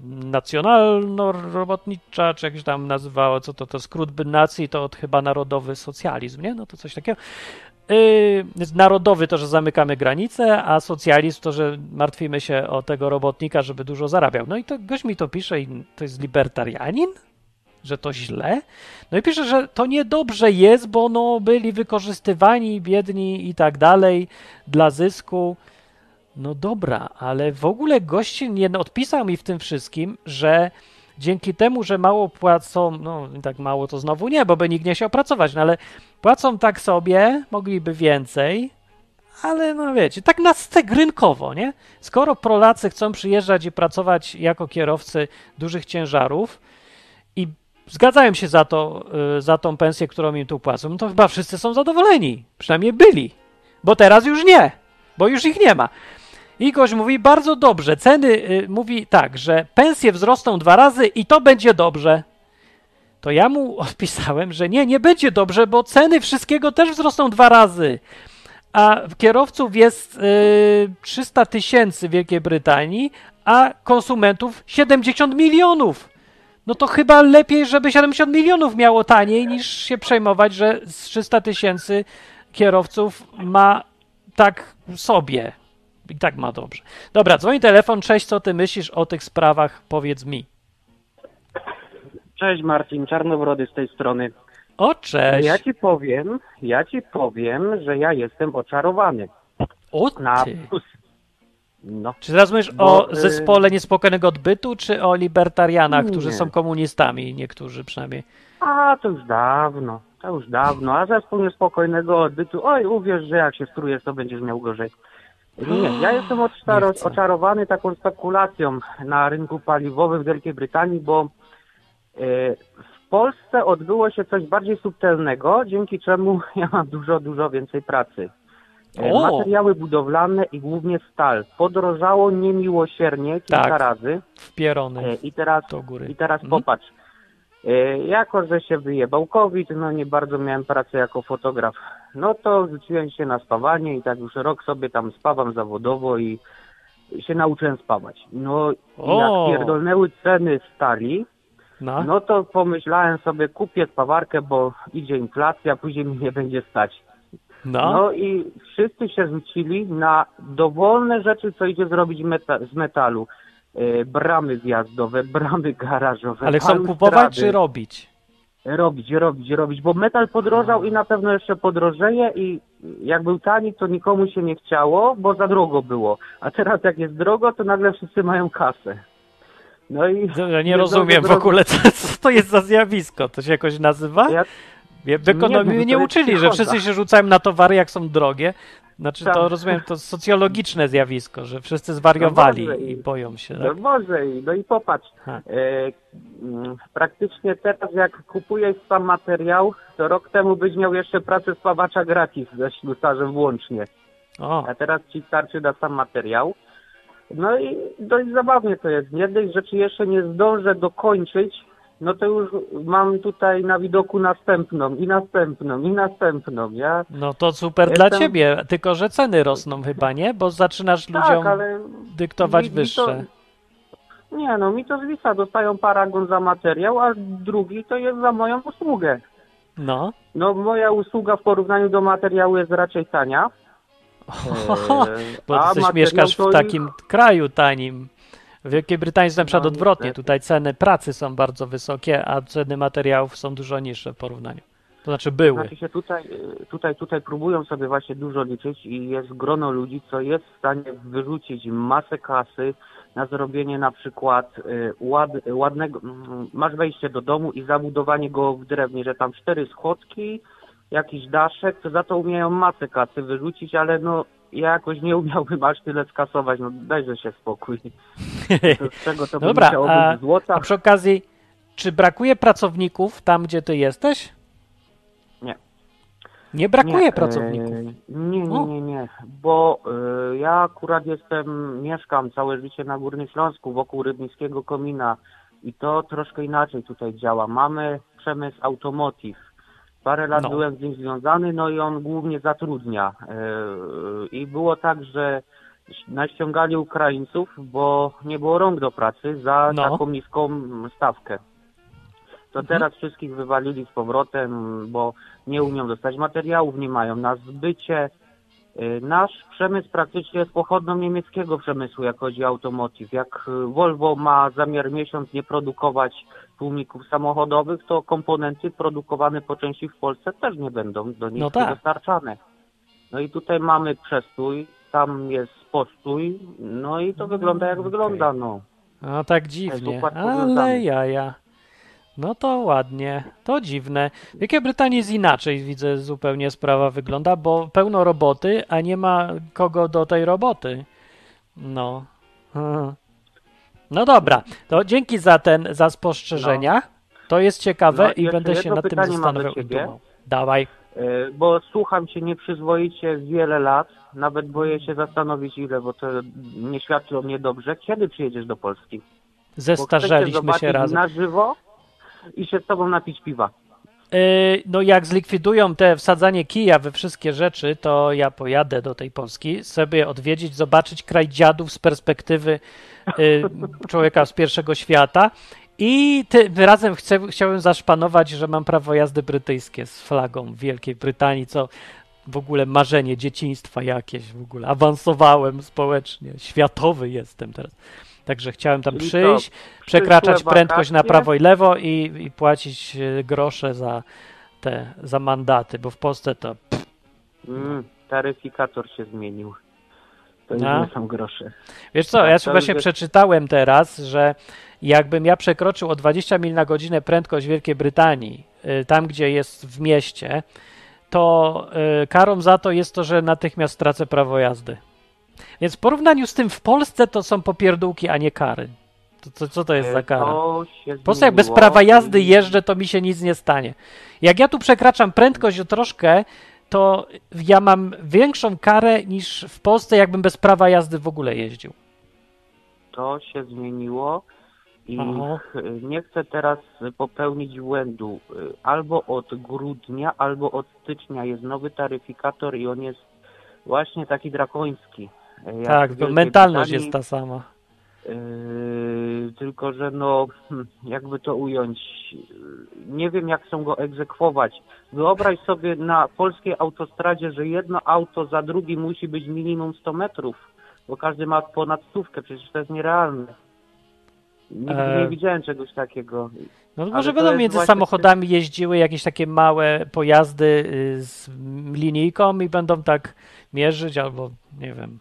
nacjonalno-robotnicza, czy jak się tam nazywało, co to, to skrót nacji, to chyba narodowy socjalizm, nie? No to coś takiego. Yy, narodowy to, że zamykamy granice, a socjalizm to, że martwimy się o tego robotnika, żeby dużo zarabiał. No i to gość mi to pisze i to jest libertarianin? Że to źle? No i pisze, że to niedobrze jest, bo no byli wykorzystywani, biedni i tak dalej dla zysku. No dobra, ale w ogóle gość nie odpisał mi w tym wszystkim, że dzięki temu, że mało płacą, no tak mało to znowu nie, bo by nikt nie chciał pracować, no ale płacą tak sobie, mogliby więcej, ale no wiecie, tak na stek rynkowo, nie? Skoro Polacy chcą przyjeżdżać i pracować jako kierowcy dużych ciężarów i zgadzają się za to, za tą pensję, którą im tu płacą, no to chyba wszyscy są zadowoleni, przynajmniej byli, bo teraz już nie, bo już ich nie ma. I gość mówi, bardzo dobrze, ceny, y, mówi tak, że pensje wzrosną dwa razy i to będzie dobrze. To ja mu odpisałem, że nie, nie będzie dobrze, bo ceny wszystkiego też wzrosną dwa razy. A kierowców jest y, trzysta tysięcy w Wielkiej Brytanii, a konsumentów siedemdziesiąt milionów. No to chyba lepiej, żeby siedemdziesiąt milionów miało taniej, niż się przejmować, że z trzysta tysięcy kierowców ma tak sobie. I tak ma dobrze. Dobra, dzwoni telefon. Cześć, co ty myślisz o tych sprawach? Powiedz mi. Cześć Marcin, Czarnowrody z tej strony. O, cześć. Ja ci powiem, ja ci powiem, że ja jestem oczarowany. O, Na ty. plus. No. Czy teraz mówisz Bo, o zespole niespokojnego odbytu, czy o libertarianach, nie. którzy są komunistami, niektórzy przynajmniej? A, to już dawno, to już dawno. A zespół niespokojnego odbytu, oj, uwierz, że jak się strujesz, to będziesz miał gorzej. Nie, ja jestem oczaro- oczarowany taką spekulacją na rynku paliwowym w Wielkiej Brytanii, bo yy, w Polsce odbyło się coś bardziej subtelnego, dzięki czemu ja mam dużo, dużo więcej pracy. Yy, O! materiały budowlane i głównie stal podrożało niemiłosiernie kilka Tak. razy. Wpierony Yy, I teraz, do góry. i teraz Mhm. popatrz. Yy, jako, że się wyjebał COVID, no nie bardzo miałem pracę jako fotograf. No to rzuciłem się na spawanie i tak już rok sobie tam spawam zawodowo i się nauczyłem spawać. No i O! jak pierdolnęły ceny stali, No. No to pomyślałem sobie, kupię spawarkę, bo idzie inflacja, później mi nie będzie stać. No. No i wszyscy się rzucili na dowolne rzeczy, co idzie zrobić meta- z metalu. Yy, bramy wjazdowe, bramy garażowe. Ale chcą balustrady. kupować czy robić? Robić, robić, robić, bo metal podrożał i na pewno jeszcze podrożeje i jak był tani, to nikomu się nie chciało, bo za drogo było. A teraz jak jest drogo, to nagle wszyscy mają kasę. No i... Ja nie rozumiem w ogóle, co, co to jest za zjawisko. To się jakoś nazywa? Ja... W ekonomii Nie wiem, nie to jest uczyli, że psychoza. wszyscy się rzucają na towary, jak są drogie. Znaczy to Tak. rozumiem, to socjologiczne zjawisko, że wszyscy zwariowali No może i i- boją się. No Tak? może, i- no i popatrz, Ha. e, mm, praktycznie teraz jak kupujesz sam materiał, to rok temu byś miał jeszcze pracę spawacza gratis ze ślusarzem włącznie, O, a teraz ci starczy na sam materiał. No i dość zabawnie to jest. Jednej rzeczy jeszcze nie zdążę dokończyć, no to już mam tutaj na widoku następną i następną i następną. Ja no to super Jestem- dla ciebie, tylko że ceny rosną chyba, nie? Bo zaczynasz ludziom tak, ale dyktować mi- mi wyższe. To, nie no, mi to zwisa, dostają paragon za materiał, a drugi to jest za moją usługę. No. No moja usługa w porównaniu do materiału jest raczej tania. Eee, Bo ty a coś materiał mieszkasz to w takim kraju tanim. W Wielkiej Brytanii jest na przykład No, odwrotnie. niestety. Tutaj ceny pracy są bardzo wysokie, a ceny materiałów są dużo niższe w porównaniu. To znaczy były. Znaczy się tutaj, e, tutaj, tutaj próbują sobie właśnie dużo liczyć i jest grono ludzi, co jest w stanie wyrzucić masę kasy na zrobienie na przykład e, ład, ładnego, mm, masz wejście do domu i zabudowanie go w drewnie, że tam cztery schodki, jakiś daszek, to za to umieją masę kasy wyrzucić, ale no ja jakoś nie umiałbym aż tyle skasować, no dajże się spokój. To z czego to by Dobra, musiało a, być złota? a przy okazji, czy brakuje pracowników tam, gdzie ty jesteś? Nie. Nie brakuje Nie, pracowników. e, Nie, O. nie, nie, nie, bo e, ja akurat jestem, mieszkam całe życie na Górnym Śląsku, wokół Rybnickiego Komina i to troszkę inaczej tutaj działa. Mamy przemysł automotive. Parę lat No. byłem z nim związany, no i on głównie zatrudnia. E, I było tak, że naściągali Ukraińców, bo nie było rąk do pracy za No. taką niską stawkę. To Mhm. teraz wszystkich wywalili z powrotem, bo nie umią dostać materiałów, nie mają na zbycie. Y, Nasz przemysł praktycznie jest pochodną niemieckiego przemysłu, jak chodzi o automotive. Jak y, Volvo ma zamiar miesiąc nie produkować tłumików samochodowych, to komponenty produkowane po części w Polsce też nie będą do nich No tak. dostarczane. No i tutaj mamy przestój, tam jest postój, no i to wygląda jak okej. wygląda, no. No tak dziwnie, układ ale powiązany. jaja. No to ładnie, to dziwne. W Wielkiej Brytanii jest inaczej, widzę, zupełnie sprawa wygląda, bo pełno roboty, a nie ma kogo do tej roboty. No. Hmm. No dobra, to dzięki za ten, za spostrzeżenia. To jest ciekawe No i i jeszcze będę się jedno nad tym pytanie mam do zastanawiał i ciebie. dumał. Dawaj. E, Bo słucham cię nieprzyzwoicie wiele lat, nawet boję się zastanowić ile, bo to nie świadczy o mnie dobrze. Kiedy przyjedziesz do Polski? Bo chcę cię Zestarzeliśmy się zobaczyć razem. na żywo i się z tobą napić piwa. Yy, No jak zlikwidują te wsadzanie kija we wszystkie rzeczy, to ja pojadę do tej Polski, sobie odwiedzić, zobaczyć kraj dziadów z perspektywy yy, człowieka z pierwszego świata i tym razem chcę, chciałem zaszpanować, że mam prawo jazdy brytyjskie z flagą Wielkiej Brytanii, co w ogóle marzenie dzieciństwa jakieś w ogóle. Awansowałem społecznie, światowy jestem teraz. Także chciałem tam Czyli przyjść, co, przekraczać przyszłe prędkość na wakacje? prawo i lewo i, i płacić e, grosze za te, za mandaty, bo w Polsce to Mm, taryfikator się zmienił. To już No. nie są grosze. wiesz co, Tak, ja to się właśnie już jest- przeczytałem teraz, że jakbym ja przekroczył o dwadzieścia mil na godzinę prędkość Wielkiej Brytanii, y, tam gdzie jest w mieście, to y, karą za to jest to, że natychmiast tracę prawo jazdy. Więc w porównaniu z tym w Polsce to są popierdółki, a nie kary. To, to, co to jest za E, kara? To się Po prostu jak bez zmieniło prawa jazdy i- jeżdżę, to mi się nic nie stanie. Jak ja tu przekraczam prędkość o troszkę, to ja mam większą karę niż w Polsce, jakbym bez prawa jazdy w ogóle jeździł. To się zmieniło i Aha. ch- nie chcę teraz popełnić błędu. Albo od grudnia, albo od stycznia jest nowy taryfikator i on jest właśnie taki drakoński. Jak Tak, w to Wielkiej mentalność Brytanii, jest ta sama. yy, Yy, tylko, że no, hmm, jakby to ująć, yy, nie wiem jak chcą go egzekwować. Wyobraź sobie na polskiej autostradzie, że jedno auto za drugim musi być minimum sto metrów, bo każdy ma ponad stówkę, przecież to jest nierealne. Nigdy E... nie widziałem czegoś takiego. No to Ale może to będą jest między właśnie- samochodami jeździły jakieś takie małe pojazdy y, z linijką i będą tak mierzyć albo nie wiem,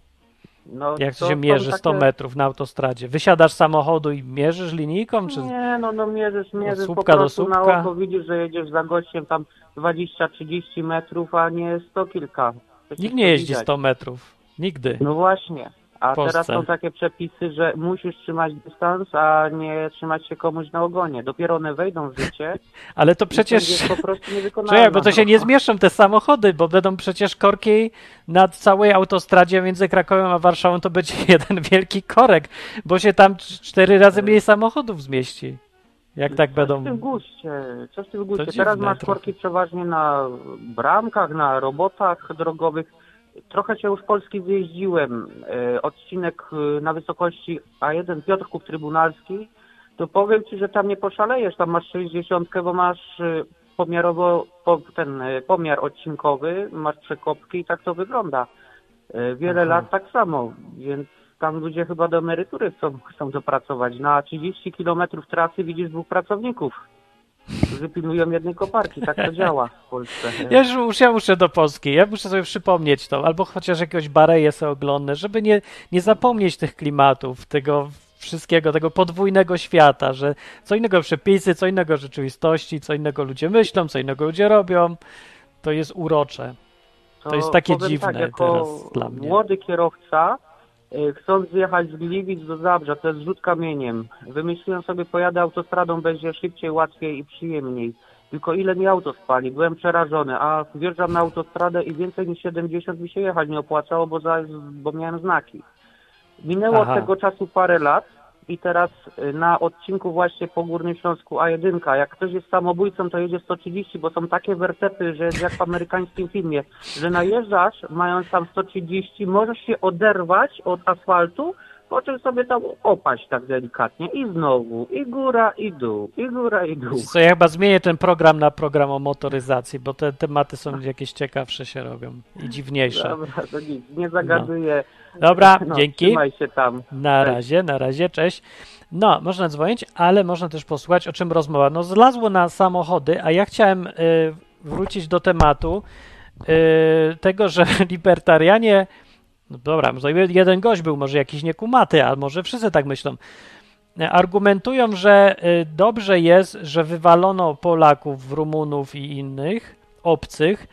No, jak to to się są mierzy sto takie- metrów na autostradzie. Wysiadasz z samochodu i mierzysz linijką, czy... Nie, no, no mierzysz, mierzysz po słupka do prostu na słupka? oko, widzisz, że jedziesz za gościem tam dwadzieścia trzydzieści metrów, a nie sto kilka. Przecież Nikt to nie jeździ widać. sto metrów. Nigdy. No właśnie. A W Polsce. teraz są takie przepisy, że musisz trzymać dystans, a nie trzymać się komuś na ogonie. Dopiero one wejdą w życie. Ale to i przecież... będzie po prostu niewykonalne. Czekaj, bo to się nie zmieszczą te samochody, bo będą przecież korki na całej autostradzie między Krakowem a Warszawą, to będzie jeden wielki korek, bo się tam cz- cztery razy mniej samochodów zmieści. Jak tak Coś będą... w tym guście, coś w tym guście. dziwne Teraz masz trochę. korki przeważnie na bramkach, na robotach drogowych. Trochę się już Polski zjeździłem. E, odcinek e, na wysokości A jeden Piotrków Trybunalski. To powiem Ci, że tam nie poszalejesz. Tam masz sześćdziesiąt, bo masz e, pomiarowo po, ten e, pomiar odcinkowy, masz przekopki i tak to wygląda. E, wiele Aha. lat tak samo, więc tam ludzie chyba do emerytury chcą, chcą dopracować. Na trzydzieści kilometrów trasy widzisz dwóch pracowników, którzy pilnują jednej koparki. Tak to działa w Polsce. Ja już, już ja muszę do Polski, ja muszę sobie przypomnieć to, albo chociaż jakiegoś Bareję sobie oglądnę, żeby nie, nie zapomnieć tych klimatów, tego wszystkiego, tego podwójnego świata, że co innego przepisy, co innego rzeczywistości, co innego ludzie myślą, co innego ludzie robią. To jest urocze. To jest takie powiem dziwne tak, jako teraz dla mnie. młody kierowca, y, chcąc zjechać z Gliwic do Zabrza, to jest rzut kamieniem. Wymyśliłem sobie, pojadę autostradą, będzie szybciej, łatwiej i przyjemniej. Tylko ile mi auto spali? Byłem przerażony, a wjeżdżam na autostradę i więcej niż siedemdziesiąt mi się jechać nie opłacało, bo, za, bo miałem znaki. Minęło Aha. od tego czasu parę lat i teraz y, na odcinku właśnie po Górnym Śląsku A jeden, jak ktoś jest samobójcą, to jedzie sto trzydzieści, bo są takie wertepy, że jest jak w amerykańskim filmie, że najeżdżasz, mając tam sto trzydzieści, możesz się oderwać od asfaltu, po czym sobie tam opaść tak delikatnie i znowu, i góra, i dół, i góra, i dół. Co ja chyba zmienię ten program na program o motoryzacji, bo te tematy są jakieś ciekawsze się robią i dziwniejsze. Dobra, to nic, nie zagaduję. Dobra, No, dzięki. Trzymaj się tam. Na Cześć. razie, na razie, cześć. No, można dzwonić, ale można też posłuchać, o czym rozmowa. No, zlazło na samochody, a ja chciałem y, wrócić do tematu y, tego, że libertarianie, no dobra, może jeden gość był, może jakiś niekumaty, a może wszyscy tak myślą, argumentują, że y, dobrze jest, że wywalono Polaków, Rumunów i innych obcych,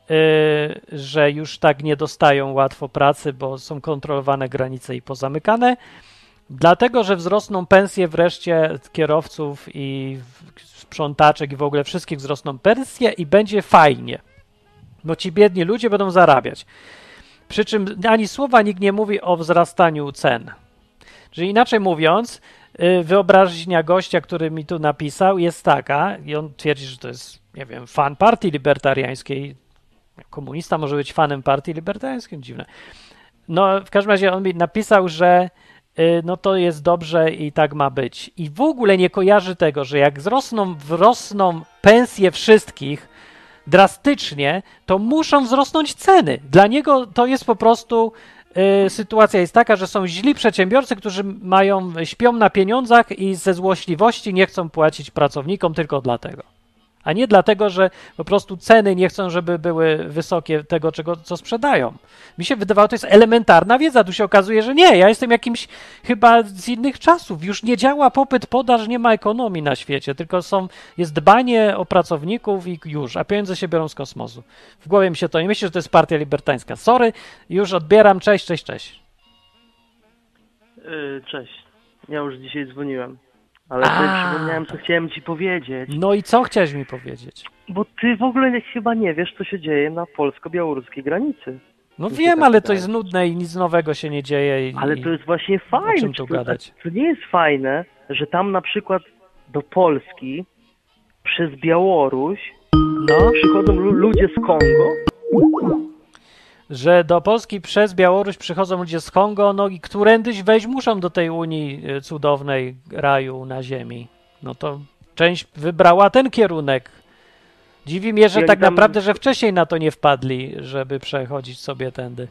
y, że już tak nie dostają łatwo pracy, bo są kontrolowane granice i pozamykane, dlatego, że wzrosną pensje wreszcie kierowców i sprzątaczek i w ogóle wszystkich wzrosną pensje i będzie fajnie, bo ci biedni ludzie będą zarabiać. Przy czym ani słowa nikt nie mówi o wzrastaniu cen. Czyli inaczej mówiąc, wyobraźnia gościa, który mi tu napisał, jest taka, i on twierdzi, że to jest, nie wiem, fan partii libertariańskiej. Komunista może być fanem partii libertariańskiej? Dziwne. No, w każdym razie on mi napisał, że no to jest dobrze i tak ma być. I w ogóle nie kojarzy tego, że jak wzrosną, wzrosną pensje wszystkich drastycznie, to muszą wzrosnąć ceny. Dla niego to jest po prostu y, sytuacja jest taka, że są źli przedsiębiorcy, którzy mają, śpią na pieniądzach i ze złośliwości nie chcą płacić pracownikom tylko dlatego. A nie dlatego, że po prostu ceny nie chcą, żeby były wysokie tego, czego, co sprzedają. Mi się wydawało, to jest elementarna wiedza. Tu się okazuje, że nie. Ja jestem jakimś chyba z innych czasów. Już nie działa popyt, podaż, nie ma ekonomii na świecie, tylko są, jest dbanie o pracowników i już, a pieniądze się biorą z kosmosu. W głowie mi się to nie myśli, że to jest partia libertańska. Sorry, już odbieram. Cześć, cześć, cześć. Yy, cześć. Ja już dzisiaj dzwoniłem. Ale sobie przypomniałem, co chciałem ci powiedzieć. No i co chciałeś mi powiedzieć? Bo ty w ogóle chyba nie wiesz, co się dzieje na polsko-białoruskiej granicy. No Mi się wiem, tak ale to wydaje. jest nudne i nic nowego się nie dzieje. I, Ale to jest właśnie fajne. o czym tu to, gadać? to nie jest fajne, że tam na przykład do Polski przez Białoruś no. przychodzą lu- ludzie z Kongo. że do Polski przez Białoruś przychodzą ludzie z Kongo, no i którędyś wejść muszą do tej Unii cudownej raju na ziemi. No to część wybrała ten kierunek. Dziwi mnie, że I tak tam... naprawdę, że wcześniej na to nie wpadli, żeby przechodzić sobie tędy.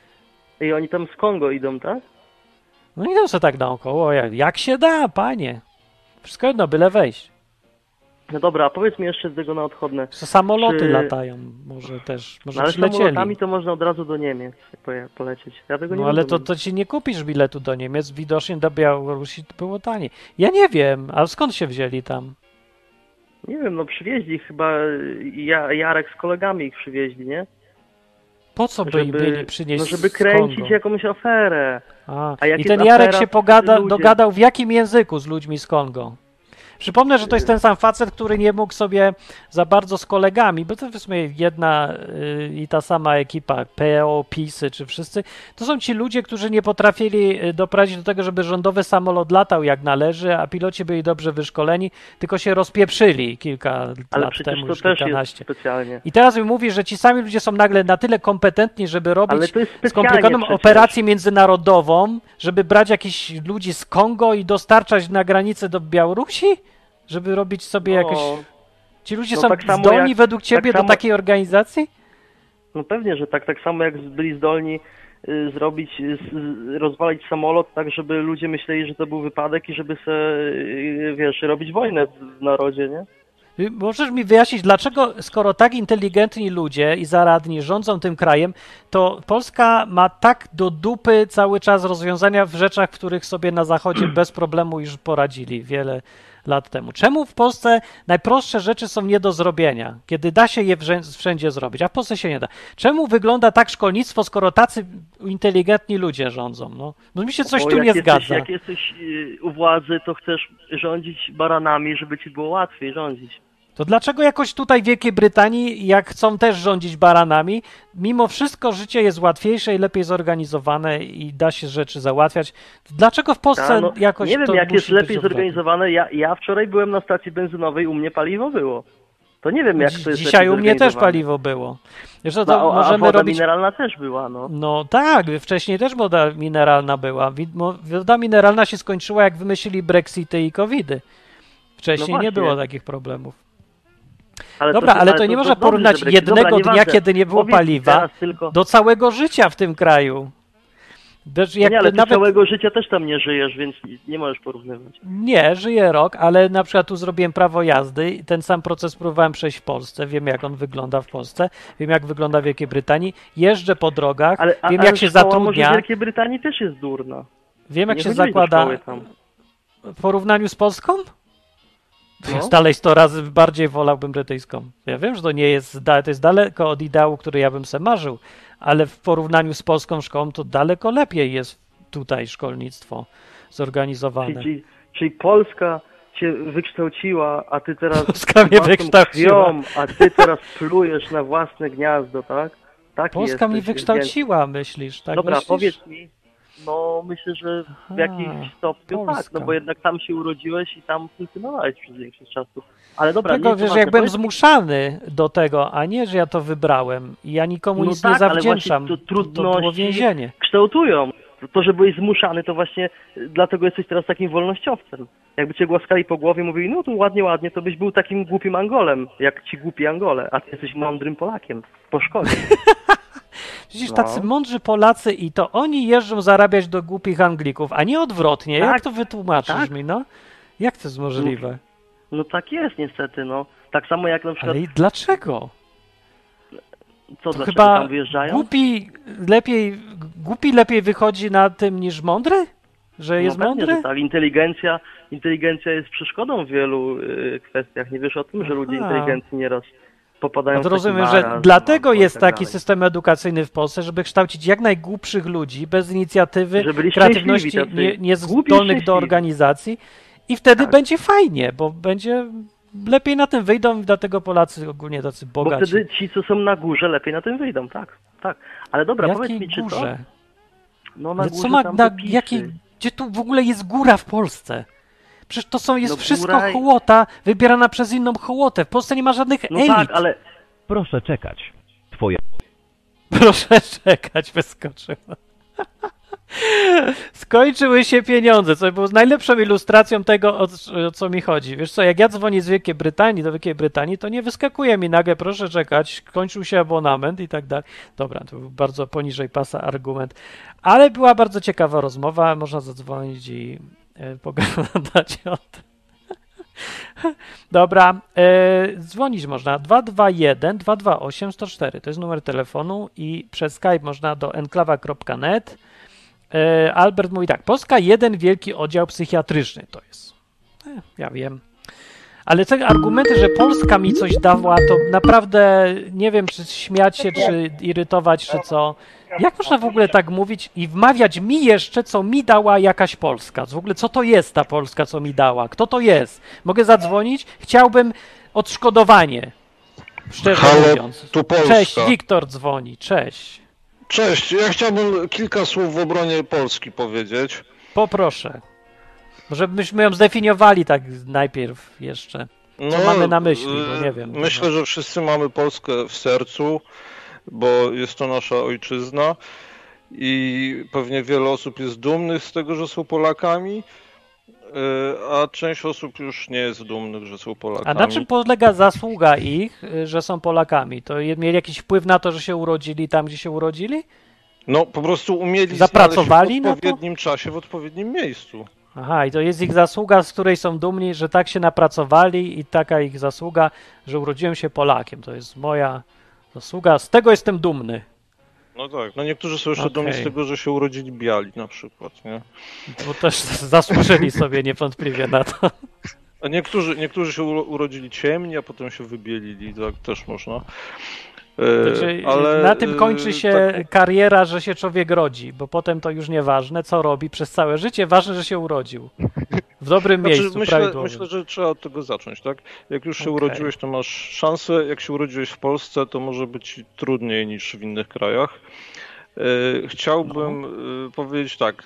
I oni tam z Kongo idą, tak? No idą sobie tak naokoło, jak, jak się da, panie. Wszystko jedno, byle wejść. No dobra, a powiedz mi jeszcze z tego na odchodne. Co samoloty Czy... latają, może też, może No ale przylecieli. samolotami to można od razu do Niemiec poje- polecieć. Ja tego nie No ale to, rozumiem. to ci nie kupisz biletu do Niemiec, widocznie do Białorusi było taniej. Ja nie wiem, ale skąd się wzięli tam? Nie wiem, no przywieźli chyba, ja, Jarek z kolegami ich przywieźli, nie? Po co by im byli przynieść No żeby z kręcić Kongo? jakąś aferę. A, A jak i jest ten Jarek afera, się to pogada, ludzie- dogadał w jakim języku z ludźmi z Kongo? Przypomnę, że to jest ten sam facet, który nie mógł sobie za bardzo z kolegami, bo to w sumie jedna y, i ta sama ekipa, P O, PiSy czy wszyscy, to są ci ludzie, którzy nie potrafili y, doprowadzić do tego, żeby rządowy samolot latał jak należy, a piloci byli dobrze wyszkoleni, tylko się rozpieprzyli kilka Ale lat przecież temu, to już też kilkanaście. jest specjalnie. I teraz mi mówi, że ci sami ludzie są nagle na tyle kompetentni, żeby Ale robić to jest specjalnie skomplikowaną przecież. operację międzynarodową, żeby brać jakichś ludzi z Kongo i dostarczać na granicę do Białorusi? Żeby robić sobie No, jakieś... Ci ludzie no są tak samo zdolni jak- według ciebie tak do samo- takiej organizacji? No pewnie, że tak, tak samo jak byli zdolni y, zrobić, y, s- rozwalić samolot tak, żeby ludzie myśleli, że to był wypadek i żeby se, y, wiesz, robić wojnę w narodzie, nie? Y, Możesz mi wyjaśnić, dlaczego, skoro tak inteligentni ludzie i zaradni rządzą tym krajem, to Polska ma tak do dupy cały czas rozwiązania w rzeczach, w których sobie na Zachodzie bez problemu już poradzili wiele lat temu. Czemu w Polsce najprostsze rzeczy są nie do zrobienia, kiedy da się je wrze- wszędzie zrobić, a w Polsce się nie da? Czemu wygląda tak szkolnictwo, skoro tacy inteligentni ludzie rządzą? No, no mi się coś Bo tu jak nie jesteś, zgadza. Jak jesteś y, u władzy, to chcesz rządzić baranami, żeby ci było łatwiej rządzić. To dlaczego jakoś tutaj w Wielkiej Brytanii, jak chcą też rządzić baranami, mimo wszystko życie jest łatwiejsze i lepiej zorganizowane i da się rzeczy załatwiać? Dlaczego w Polsce A, no, jakoś nie wiem, to jak musi jest być lepiej odwrotnie? zorganizowane. Ja, ja wczoraj byłem na stacji benzynowej, u mnie paliwo było. To nie wiem, jak to jest Dzisiaj lepiej u mnie też zorganizowane. paliwo było. Wiesz, co, No, to a możemy woda robić... mineralna też była, no. No tak, wcześniej też woda mineralna była. Wi- mo- Woda mineralna się skończyła, jak wymyślili Brexity i covidy. Wcześniej No nie właśnie. było takich problemów. Ale Dobra, to, ale to nie można dobrze, porównać że Brexit- jednego Dobra, dnia, nieważne. kiedy nie było Powiedz mi paliwa, teraz tylko... do całego życia w tym kraju. Wiesz, No jakby nie, ale ty nawet... całego życia też tam nie żyjesz, więc nie możesz porównywać. Nie, żyję rok, ale na przykład tu zrobiłem prawo jazdy i ten sam proces próbowałem przejść w Polsce. Wiem, jak on wygląda w Polsce, wiem, jak wygląda w Wielkiej Brytanii. Jeżdżę po drogach, Ale, a, wiem, ale jak się szkoła może zatrudnia, w Wielkiej Brytanii też jest durna. wiem, jak Nie się chodziłeś do zakłada szkoły tam. w porównaniu z Polską. No. Dalej sto razy bardziej wolałbym brytyjską. Ja wiem, że to nie jest, da- to jest daleko od ideału, który ja bym se marzył, ale w porównaniu z polską szkołą to daleko lepiej jest tutaj szkolnictwo zorganizowane. Czyli, czyli, czyli Polska cię wykształciła, a ty teraz Polska mnie własną wykształciła. krwią, a ty teraz plujesz na własne gniazdo, tak? Tak Polska mnie jesteś, wykształciła, myślisz? Tak Dobra, myślisz? powiedz mi, no myślę, że w Aha, jakimś stopniu Polska. tak, no bo jednak tam się urodziłeś i tam funkcjonowałeś przez większość czasu. Ale dobra, Tego, nie, wiesz, to jak byłem powiedz- zmuszany do tego, a nie, że ja to wybrałem i ja nikomu No nic tak, nie ale zawdzięczam. właśnie to To, to było trudności- więzienie. kształtują. To, że byłeś zmuszany, to właśnie y, dlatego jesteś teraz takim wolnościowcem. Jakby cię głaskali po głowie i mówili, no to ładnie, ładnie, to byś był takim głupim Angolem, jak ci głupi Angole, a ty jesteś mądrym Polakiem po szkole. Przecież No. tacy mądrzy Polacy i to oni jeżdżą zarabiać do głupich Anglików, a nie odwrotnie. Tak, Jak to wytłumaczysz tak. mi, no? Jak to jest możliwe? No tak jest niestety, no. Tak samo jak na przykład, Ale i dlaczego? co, To dlaczego chyba tam wyjeżdżają? głupi lepiej, głupi lepiej wychodzi na tym niż mądry? Że jest no pewnie, mądry? że tak. Inteligencja, inteligencja jest przeszkodą w wielu y, kwestiach. Nie wiesz o tym, że ludzie Aha. inteligentni nieraz popadają No to w taki rozumiem, że marazm, dlatego no, i jest tak taki dalej. system edukacyjny w Polsce, żeby kształcić jak najgłupszych ludzi, bez inicjatywy, Że byli kreatywności, szczęśliwi tacy. nie, Głupi i niezdolnych do szczęśliwi. organizacji i wtedy Tak. będzie fajnie, bo będzie lepiej na tym wyjdą i dlatego Polacy ogólnie tacy Bo bogaci. wtedy ci, co są na górze, lepiej na tym wyjdą, tak. tak. Ale dobra, powiedz Jakiej mi, czy to... górze? No na Ale górze co ma, tam na, te pisy. jakiej, gdzie tu w ogóle jest góra w Polsce? Przecież to są, jest No wszystko góra i- hołota wybierana przez inną hołotę. W Polsce nie ma żadnych No elit. tak, ale Proszę czekać. Twoja Proszę czekać, wyskoczyło. Skończyły się pieniądze, co było najlepszą ilustracją tego, o, o co mi chodzi. Wiesz co, jak ja dzwonię z Wielkiej Brytanii do Wielkiej Brytanii, to nie wyskakuje mi nagle, proszę czekać, kończył się abonament i tak dalej. Dobra, to był bardzo poniżej pasa argument, ale była bardzo ciekawa rozmowa, można zadzwonić i e, pogadać o tym. Dobra, e, dzwonić można dwa dwa jeden, dwa dwa osiem, sto cztery, to jest numer telefonu i przez Skype można do enklawa kropka net. E, Albert mówi tak, Polska jeden wielki oddział psychiatryczny to jest. E, ja wiem. Ale te argumenty, że Polska mi coś dała, to naprawdę nie wiem, czy śmiać się, czy irytować, czy co. Jak można w ogóle tak mówić i wmawiać mi jeszcze, co mi dała jakaś Polska? W ogóle co to jest ta Polska, co mi dała? Kto to jest? Mogę zadzwonić? Chciałbym odszkodowanie, szczerze Halo, mówiąc. tu Polska. Cześć, Wiktor dzwoni, cześć. Cześć, ja chciałbym kilka słów w obronie Polski powiedzieć. Poproszę. Może byśmy ją zdefiniowali tak najpierw jeszcze. Co No, mamy na myśli, bo nie wiem. Myślę, że wszyscy mamy Polskę w sercu, bo jest to nasza ojczyzna i pewnie wiele osób jest dumnych z tego, że są Polakami, a część osób już nie jest dumnych, że są Polakami. A na czym polega zasługa ich, że są Polakami? To mieli jakiś wpływ na to, że się urodzili tam, gdzie się urodzili? No po prostu umieli Zapracowali znaleźć w odpowiednim czasie, w odpowiednim miejscu. Aha, i to jest ich zasługa, z której są dumni, że tak się napracowali i taka ich zasługa, że urodziłem się Polakiem. To jest moja zasługa, z tego jestem dumny. No tak, no niektórzy są jeszcze Okay. dumni z tego, że się urodzili biali na przykład, nie? Bo też zasłużyli sobie niewątpliwie na to. A niektórzy, niektórzy się urodzili ciemni, a potem się wybielili, tak też można. Znaczy, Ale na tym kończy się tak... kariera, że się człowiek rodzi, bo potem to już nieważne, co robi przez całe życie, ważne, że się urodził. W dobrym znaczy, miejscu, myślę, prawidłowym. myślę, że trzeba od tego zacząć, tak? Jak już się Okay. urodziłeś, to masz szansę. Jak się urodziłeś w Polsce, to może być trudniej niż w innych krajach. Chciałbym no. powiedzieć tak.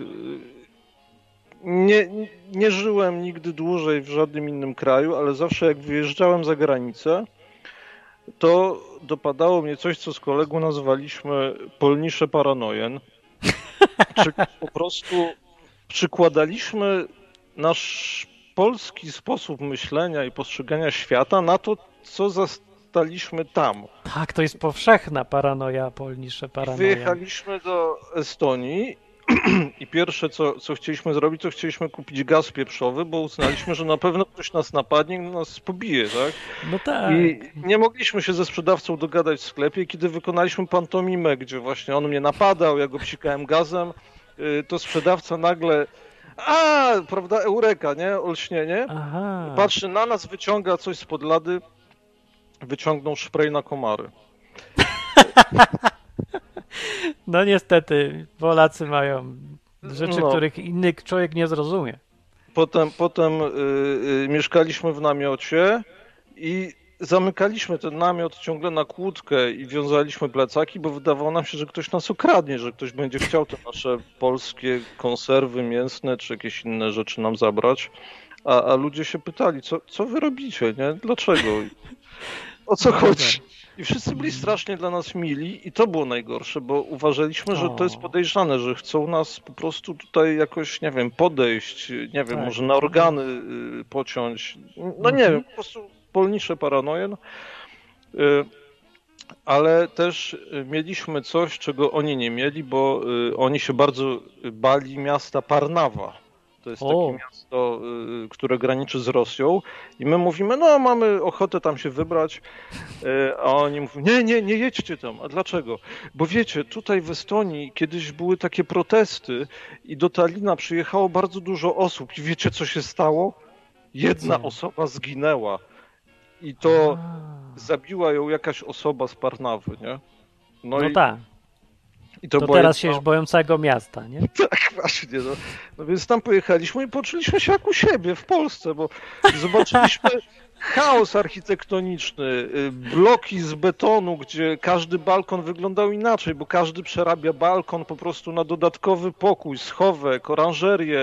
Nie, nie żyłem nigdy dłużej w żadnym innym kraju, ale zawsze jak wyjeżdżałem za granicę, to dopadało mnie coś, co z kolegą nazwaliśmy polnicze paranojen. Czy po prostu przykładaliśmy nasz polski sposób myślenia i postrzegania świata na to, co zastaliśmy tam. Tak, to jest powszechna paranoja, polnicze paranoja. Wyjechaliśmy do Estonii i pierwsze, co, co chcieliśmy zrobić, to chcieliśmy kupić gaz pieprzowy, bo uznaliśmy, że na pewno ktoś nas napadnie i nas pobije, tak? No tak. I nie mogliśmy się ze sprzedawcą dogadać w sklepie. Kiedy wykonaliśmy pantomimę, gdzie właśnie on mnie napadał, ja go psikałem gazem, to sprzedawca nagle, a, prawda, eureka, nie? Olśnienie. Aha. Patrzy na nas, wyciąga coś spod lady, wyciągnął szprej na komary. No niestety, Polacy mają rzeczy, no. których inny człowiek nie zrozumie. Potem, potem y, y, mieszkaliśmy w namiocie i zamykaliśmy ten namiot ciągle na kłódkę i wiązaliśmy plecaki, bo wydawało nam się, że ktoś nas okradnie, że ktoś będzie chciał te nasze polskie konserwy mięsne czy jakieś inne rzeczy nam zabrać. A, a ludzie się pytali, co, co wy robicie, nie? Dlaczego? O co chodzi? I wszyscy byli strasznie dla nas mili i to było najgorsze, bo uważaliśmy, że to jest podejrzane, że chcą nas po prostu tutaj jakoś, nie wiem, podejść, nie wiem, tak. może na organy y, pociąć. No nie wiem, po prostu polnicze paranojen. Y, ale też mieliśmy coś, czego oni nie mieli, bo y, oni się bardzo bali miasta Parnawa. To jest o. takie miasto, y, które graniczy z Rosją i my mówimy, no mamy ochotę tam się wybrać, y, a oni mówią, nie, nie, nie jedźcie tam. A dlaczego? Bo wiecie, tutaj w Estonii kiedyś były takie protesty i do Talina przyjechało bardzo dużo osób i wiecie, co się stało? Jedna co? osoba zginęła i to a. zabiła ją jakaś osoba z Parnawy, nie? No, no i... tak. I to, to teraz się już boją całego miasta, nie? Tak, właśnie. No. no więc tam pojechaliśmy i poczuliśmy się jak u siebie w Polsce, bo zobaczyliśmy chaos architektoniczny, bloki z betonu, gdzie każdy balkon wyglądał inaczej, bo każdy przerabia balkon po prostu na dodatkowy pokój, schowek, oranżerię,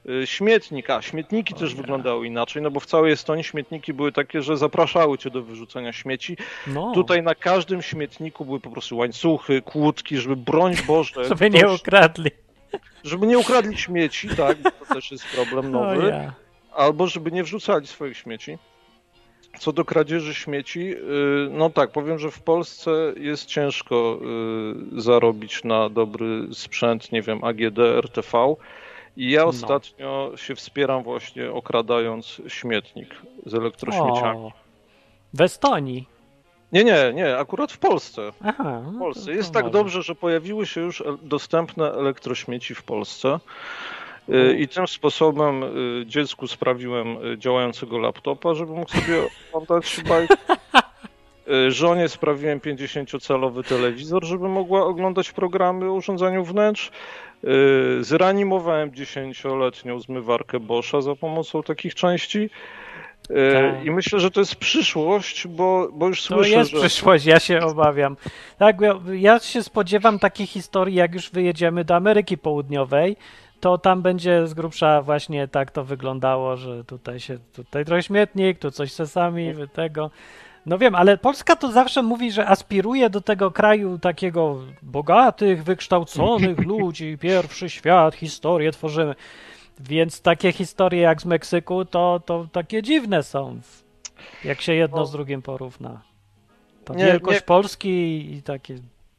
Śmietnik, a śmietniki o, też ja. wyglądały inaczej, no bo w całej Estonii śmietniki były takie, że zapraszały cię do wyrzucenia śmieci. No. Tutaj na każdym śmietniku były po prostu łańcuchy, kłódki, żeby broń Boże... Żeby ktoś, nie ukradli. Żeby nie ukradli śmieci, tak, bo to też jest problem nowy. O, ja. Albo żeby nie wrzucali swoich śmieci. Co do kradzieży śmieci, no tak, powiem, że w Polsce jest ciężko zarobić na dobry sprzęt, nie wiem, A G D, R T V. I ja ostatnio no. się wspieram właśnie okradając śmietnik z elektrośmieciami. O, w Estonii? Nie, nie, nie, akurat w Polsce. Aha, w Polsce. No to, to jest tak może. dobrze, że pojawiły się już dostępne elektrośmieci w Polsce. I tym sposobem dziecku sprawiłem działającego laptopa, żeby mógł sobie oglądać bajki. Żonie sprawiłem pięćdziesięciocalowy telewizor, żeby mogła oglądać programy o urządzeniu wnętrz. Zreanimowałem dziesięcioletnią zmywarkę Boscha za pomocą takich części. Tak. I myślę, że to jest przyszłość, bo, bo już to słyszę, jest że... przyszłość, ja się obawiam. Tak, ja, ja się spodziewam takich historii, jak już wyjedziemy do Ameryki Południowej, to tam będzie z grubsza właśnie tak to wyglądało, że tutaj się, tutaj trochę śmietnik, tu coś sesami, tego... No wiem, ale Polska to zawsze mówi, że aspiruje do tego kraju takiego bogatych, wykształconych ludzi, pierwszy świat, historię tworzymy. Więc takie historie jak z Meksyku, to, to takie dziwne są, jak się jedno no. z drugim porówna. Ta nie, wielkość nie. Polski i, i takie...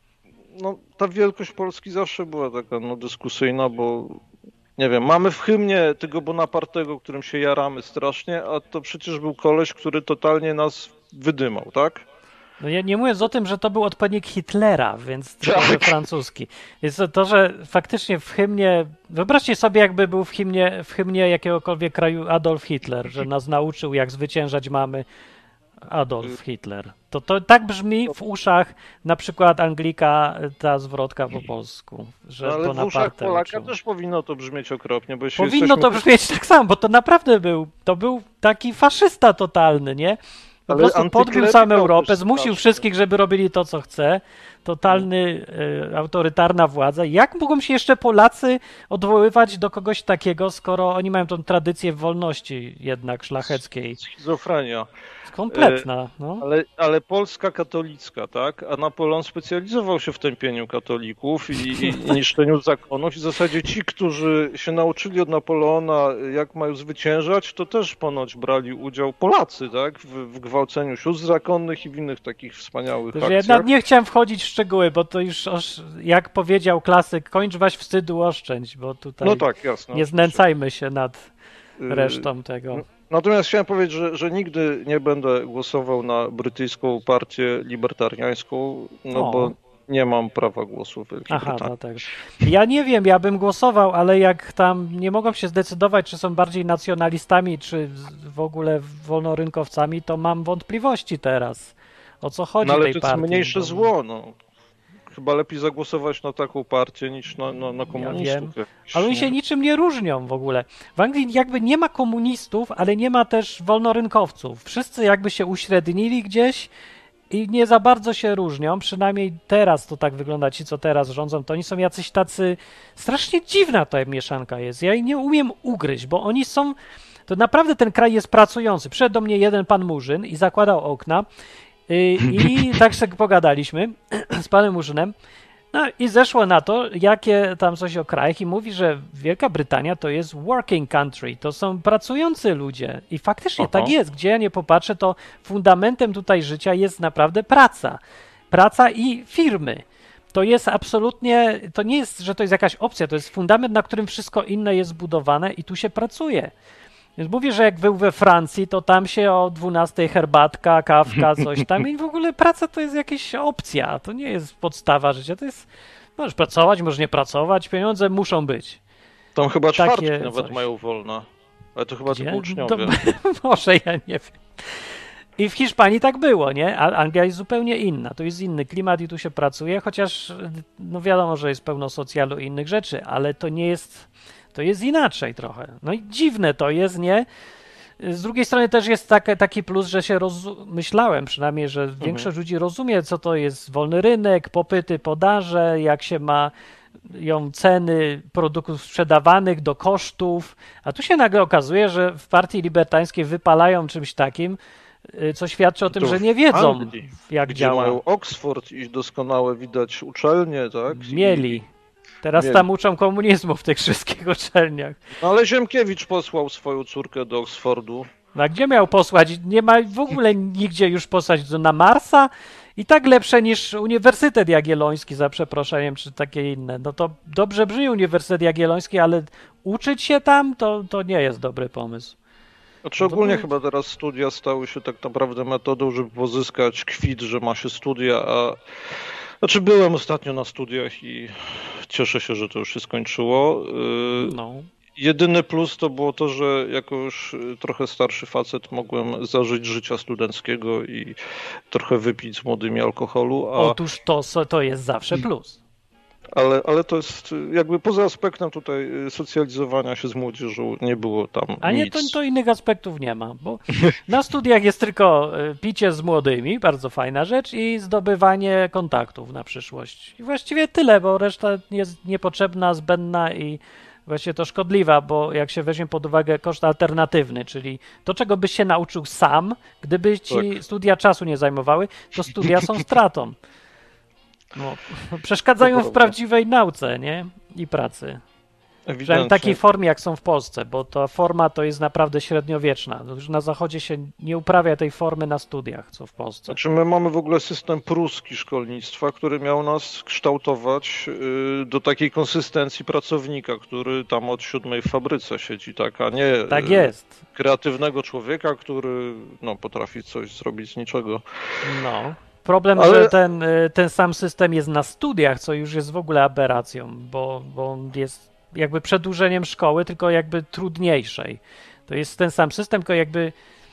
No, ta wielkość Polski zawsze była taka no, dyskusyjna, bo nie wiem, mamy w hymnie tego Bonapartego, którym się jaramy strasznie, a to przecież był koleś, który totalnie nas wydymał, tak? No ja nie mówiąc o tym, że to był odpowiednik Hitlera, więc trochę francuski. Jest to, to, że faktycznie w hymnie, wyobraźcie sobie, jakby był w hymnie, w hymnie jakiegokolwiek kraju Adolf Hitler, że nas nauczył, jak zwyciężać mamy Adolf Hitler. To, to tak brzmi w uszach na przykład Anglika ta zwrotka po polsku, że no, ale Bonaparte w uszach Polaka uczył. też powinno to brzmieć okropnie, bo jeśli Powinno jesteśmy... to brzmieć tak samo, bo to naprawdę był, to był taki faszysta totalny, nie? Po ale prostu podbił samą Europę, zmusił strasznie. wszystkich, żeby robili to, co chce. Totalny, y, autorytarna władza. Jak mogą się jeszcze Polacy odwoływać do kogoś takiego, skoro oni mają tą tradycję wolności jednak szlacheckiej? Schizofrenia. Kompletna. No. Ale, ale Polska katolicka, tak? A Napoleon specjalizował się w tępieniu katolików i, i, i niszczeniu zakonów i w zasadzie ci, którzy się nauczyli od Napoleona, jak mają zwyciężać, to też ponoć brali udział Polacy, tak? W, w gwałceniu sióstr zakonnych i w innych takich wspaniałych Że akcjach. Ja nie chciałem wchodzić w szczegóły, bo to już, jak powiedział klasyk, kończ waś wstydu oszczędź, bo tutaj no tak, jasne, nie znęcajmy się nad resztą tego. Natomiast chciałem powiedzieć, że, że nigdy nie będę głosował na brytyjską partię libertariańską, no o. bo nie mam prawa głosu w Wielkiej Aha, Brytanii. no tak. Ja nie wiem, ja bym głosował, ale jak tam nie mogą się zdecydować, czy są bardziej nacjonalistami, czy w ogóle wolnorynkowcami, to mam wątpliwości teraz. O co chodzi no, ale tej to partii? jest mniejsze bo... zło, no. Chyba lepiej zagłosować na taką partię niż na, na, na komunistów. Ja ale oni się niczym nie różnią w ogóle. W Anglii jakby nie ma komunistów, ale nie ma też wolnorynkowców. Wszyscy jakby się uśrednili gdzieś i nie za bardzo się różnią. Przynajmniej teraz to tak wygląda. Ci, co teraz rządzą, to oni są jacyś tacy... Strasznie dziwna ta mieszanka jest. Ja jej nie umiem ugryźć, bo oni są... To naprawdę ten kraj jest pracujący. Przyszedł do mnie jeden pan Murzyn i zakładał okna. I, i tak sobie pogadaliśmy z panem Murzynem. No i zeszło na to, jakie tam coś o krajach i mówi, że Wielka Brytania to jest working country, to są pracujący ludzie. I faktycznie Aha. tak jest. Gdzie ja nie popatrzę, to fundamentem tutaj życia jest naprawdę praca. Praca i firmy. To jest absolutnie, to nie jest, że to jest jakaś opcja, to jest fundament, na którym wszystko inne jest zbudowane i tu się pracuje. Więc mówię, że jak był we Francji, to tam się o dwunastej herbatka, kawka, coś tam i w ogóle praca to jest jakaś opcja, to nie jest podstawa życia, to jest, możesz pracować, możesz nie pracować, pieniądze muszą być. Tam chyba czwartki Takie nawet coś. mają wolne, ale to chyba Gdzie? tylko uczniowie. To, może, ja nie wiem. I w Hiszpanii tak było, nie? A Anglia jest zupełnie inna, to jest inny klimat i tu się pracuje, chociaż no wiadomo, że jest pełno socjalu i innych rzeczy, ale to nie jest... To jest inaczej trochę. No i dziwne to jest, nie? Z drugiej strony też jest taki, taki plus, że się rozu- myślałem przynajmniej, że mhm. większość ludzi rozumie, co to jest wolny rynek, popyty, podaże, jak się ma ją ceny produktów sprzedawanych do kosztów, a tu się nagle okazuje, że w partii libertańskiej wypalają czymś takim, co świadczy o tym, To że nie w wiedzą, Anglii, jak gdzie działa. mają Oxford i doskonałe widać uczelnie, tak? Mieli. Teraz Mieli. tam uczą komunizmu w tych wszystkich uczelniach. No ale Ziemkiewicz posłał swoją córkę do Oxfordu. No a gdzie miał posłać? Nie ma w ogóle nigdzie już posłać na Marsa i tak lepsze niż Uniwersytet Jagielloński, za przeproszeniem, czy takie inne. No to dobrze brzmi Uniwersytet Jagielloński, ale uczyć się tam to, to nie jest dobry pomysł. Znaczy ogólnie chyba teraz studia stały się tak naprawdę metodą, żeby pozyskać kwit, że ma się studia, a... Znaczy byłem ostatnio na studiach i cieszę się, że to już się skończyło. No. Jedyny plus to było to, że jako już trochę starszy facet mogłem zażyć życia studenckiego i trochę wypić z młodymi alkoholu. A... Otóż to, to jest zawsze plus. Ale, ale to jest jakby poza aspektem tutaj socjalizowania się z młodzieżą nie było tam A nie, nic. to, to innych aspektów nie ma, bo na studiach jest tylko picie z młodymi, bardzo fajna rzecz, i zdobywanie kontaktów na przyszłość. I właściwie tyle, bo reszta jest niepotrzebna, zbędna i właściwie to szkodliwa, bo jak się weźmie pod uwagę koszt alternatywny, czyli to, czego byś się nauczył sam, gdyby ci Tak. studia czasu nie zajmowały, to studia są stratą. No, przeszkadzają w prawdziwej nauce, nie? I pracy. Przynajmniej w takiej formie, jak są w Polsce, bo ta forma to jest naprawdę średniowieczna. Już na Zachodzie się nie uprawia tej formy na studiach, co w Polsce. Znaczy my mamy w ogóle system pruski szkolnictwa, który miał nas kształtować yy, do takiej konsystencji pracownika, który tam od siódmej w fabryce siedzi, tak, a nie Tak jest. Yy, kreatywnego człowieka, który no, potrafi coś zrobić z niczego. No. Problem, Ale... że ten, ten sam system jest na studiach, co już jest w ogóle aberracją, bo, bo on jest jakby przedłużeniem szkoły, tylko jakby trudniejszej. To jest ten sam system, tylko jakby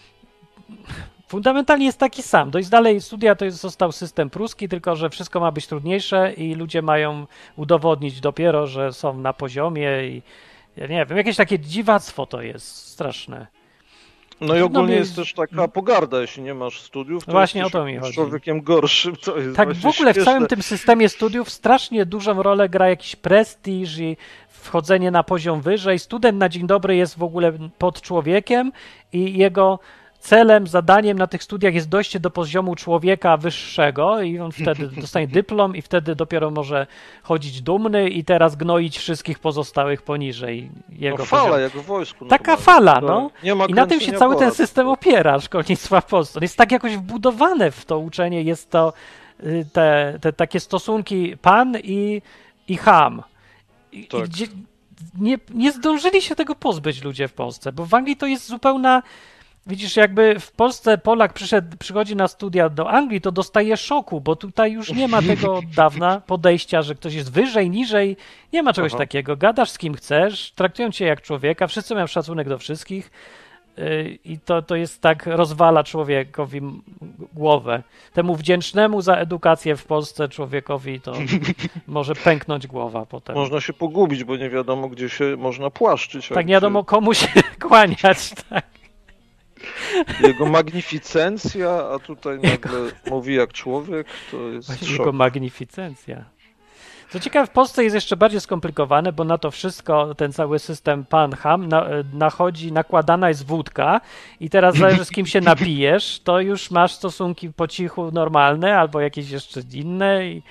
fundamentalnie jest taki sam. Dojść dalej studia to jest, został system pruski, tylko że wszystko ma być trudniejsze i ludzie mają udowodnić dopiero, że są na poziomie i ja nie wiem, jakieś takie dziwactwo to jest straszne. No i Trudno ogólnie mi- jest też taka pogarda, jeśli nie masz studiów, to Właśnie jesteś o to mi chodzi. człowiekiem gorszym. To jest Tak, w właśnie ogóle w śmieszne. całym tym systemie studiów strasznie dużą rolę gra jakiś prestiż i wchodzenie na poziom wyżej. Student na dzień dobry jest w ogóle pod człowiekiem i jego celem, zadaniem na tych studiach jest dojście do poziomu człowieka wyższego i on wtedy dostanie dyplom i wtedy dopiero może chodzić dumny i teraz gnoić wszystkich pozostałych poniżej jego No fala, poziomu. jak w wojsku. Taka normalnie. fala, To no. Nie ma I na tym się kręcenia cały ten wola. system opiera, szkolnictwa w Polsce. On jest tak jakoś wbudowane w to uczenie, jest to y, te, te takie stosunki pan i, i ham. I, Tak. i gdzie nie, nie zdążyli się tego pozbyć ludzie w Polsce, bo w Anglii to jest zupełna... Widzisz, jakby w Polsce Polak przyszedł, przychodzi na studia do Anglii, to dostaje szoku, bo tutaj już nie ma tego od dawna podejścia, że ktoś jest wyżej, niżej. Nie ma czegoś Aha. takiego. Gadasz z kim chcesz, traktują cię jak człowieka, wszyscy mają szacunek do wszystkich yy, i to, to jest tak, rozwala człowiekowi m- głowę. Temu wdzięcznemu za edukację w Polsce człowiekowi to może pęknąć głowa potem. Można się pogubić, bo nie wiadomo, gdzie się można płaszczyć. Tak jak nie wiadomo komu się kłaniać, tak. się- Jego magnificencja, a tutaj nagle mówi jak człowiek, to jest Właśnie szok. tylko magnificencja. Co ciekawe, w Polsce jest jeszcze bardziej skomplikowane, bo na to wszystko, ten cały system pan-ham, na, nachodzi, nakładana jest wódka i teraz zależy z kim się napijesz, to już masz stosunki po cichu normalne albo jakieś jeszcze inne i,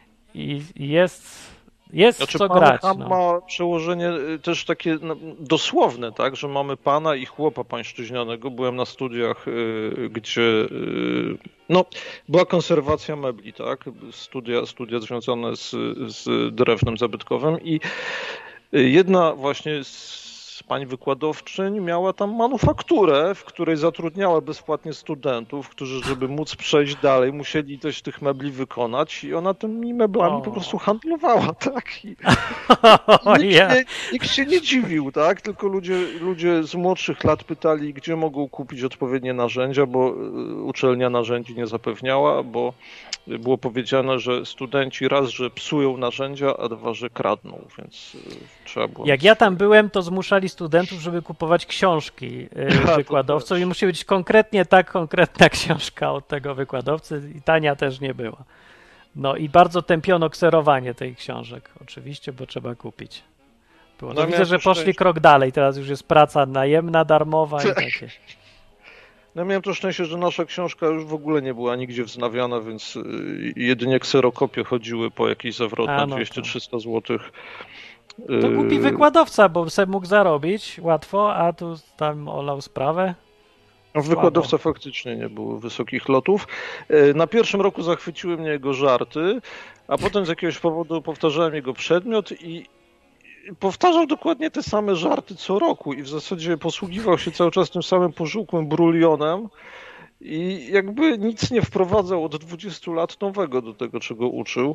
i i jest, jest Znaczy co pan grać. Ham No. ma przełożenie y, też takie no, dosłowne, tak, że mamy pana i chłopa pańszczyźnianego. Byłem na studiach, y, gdzie y, no, była konserwacja mebli, tak, studia, studia związane z, z drewnem zabytkowym i y, jedna właśnie z pań wykładowczyń miała tam manufakturę, w której zatrudniała bezpłatnie studentów, którzy, żeby móc przejść dalej, musieli coś tych mebli wykonać i ona tymi meblami O. po prostu handlowała, tak? I O, nikt, ja. nie, nikt się nie dziwił, tak? Tylko ludzie, ludzie z młodszych lat pytali, gdzie mogą kupić odpowiednie narzędzia, bo y, uczelnia narzędzi nie zapewniała, bo było powiedziane, że studenci raz, że psują narzędzia, a dwa, że kradną, więc y, trzeba było... Jak ja tam byłem, to zmuszali studentów, żeby kupować książki to y, wykładowcom też. i musi być konkretnie tak konkretna książka od tego wykładowcy i tania też nie była. No i bardzo tępiono kserowanie tej książek, oczywiście, bo trzeba kupić. Było. No, No, widzę, miałem że to poszli szczęście. krok dalej, teraz już jest praca najemna, darmowa i takie. No miałem to szczęście, że nasza książka już w ogóle nie była nigdzie wznawiana, więc y, jedynie kserokopie chodziły po jakieś zawrotne A, no dwieście to- trzysta złotych. To Y, głupi wykładowca, bo se mógł zarobić łatwo, a tu tam olał sprawę. No, w wykładowca faktycznie nie było wysokich lotów. Y, Na pierwszym roku zachwyciły mnie jego żarty, a potem z jakiegoś powodu powtarzałem jego przedmiot i i powtarzał dokładnie te same żarty co roku i w zasadzie posługiwał się cały czas tym samym pożółkłym brulionem i jakby nic nie wprowadzał od dwudziestu lat nowego do tego, czego uczył.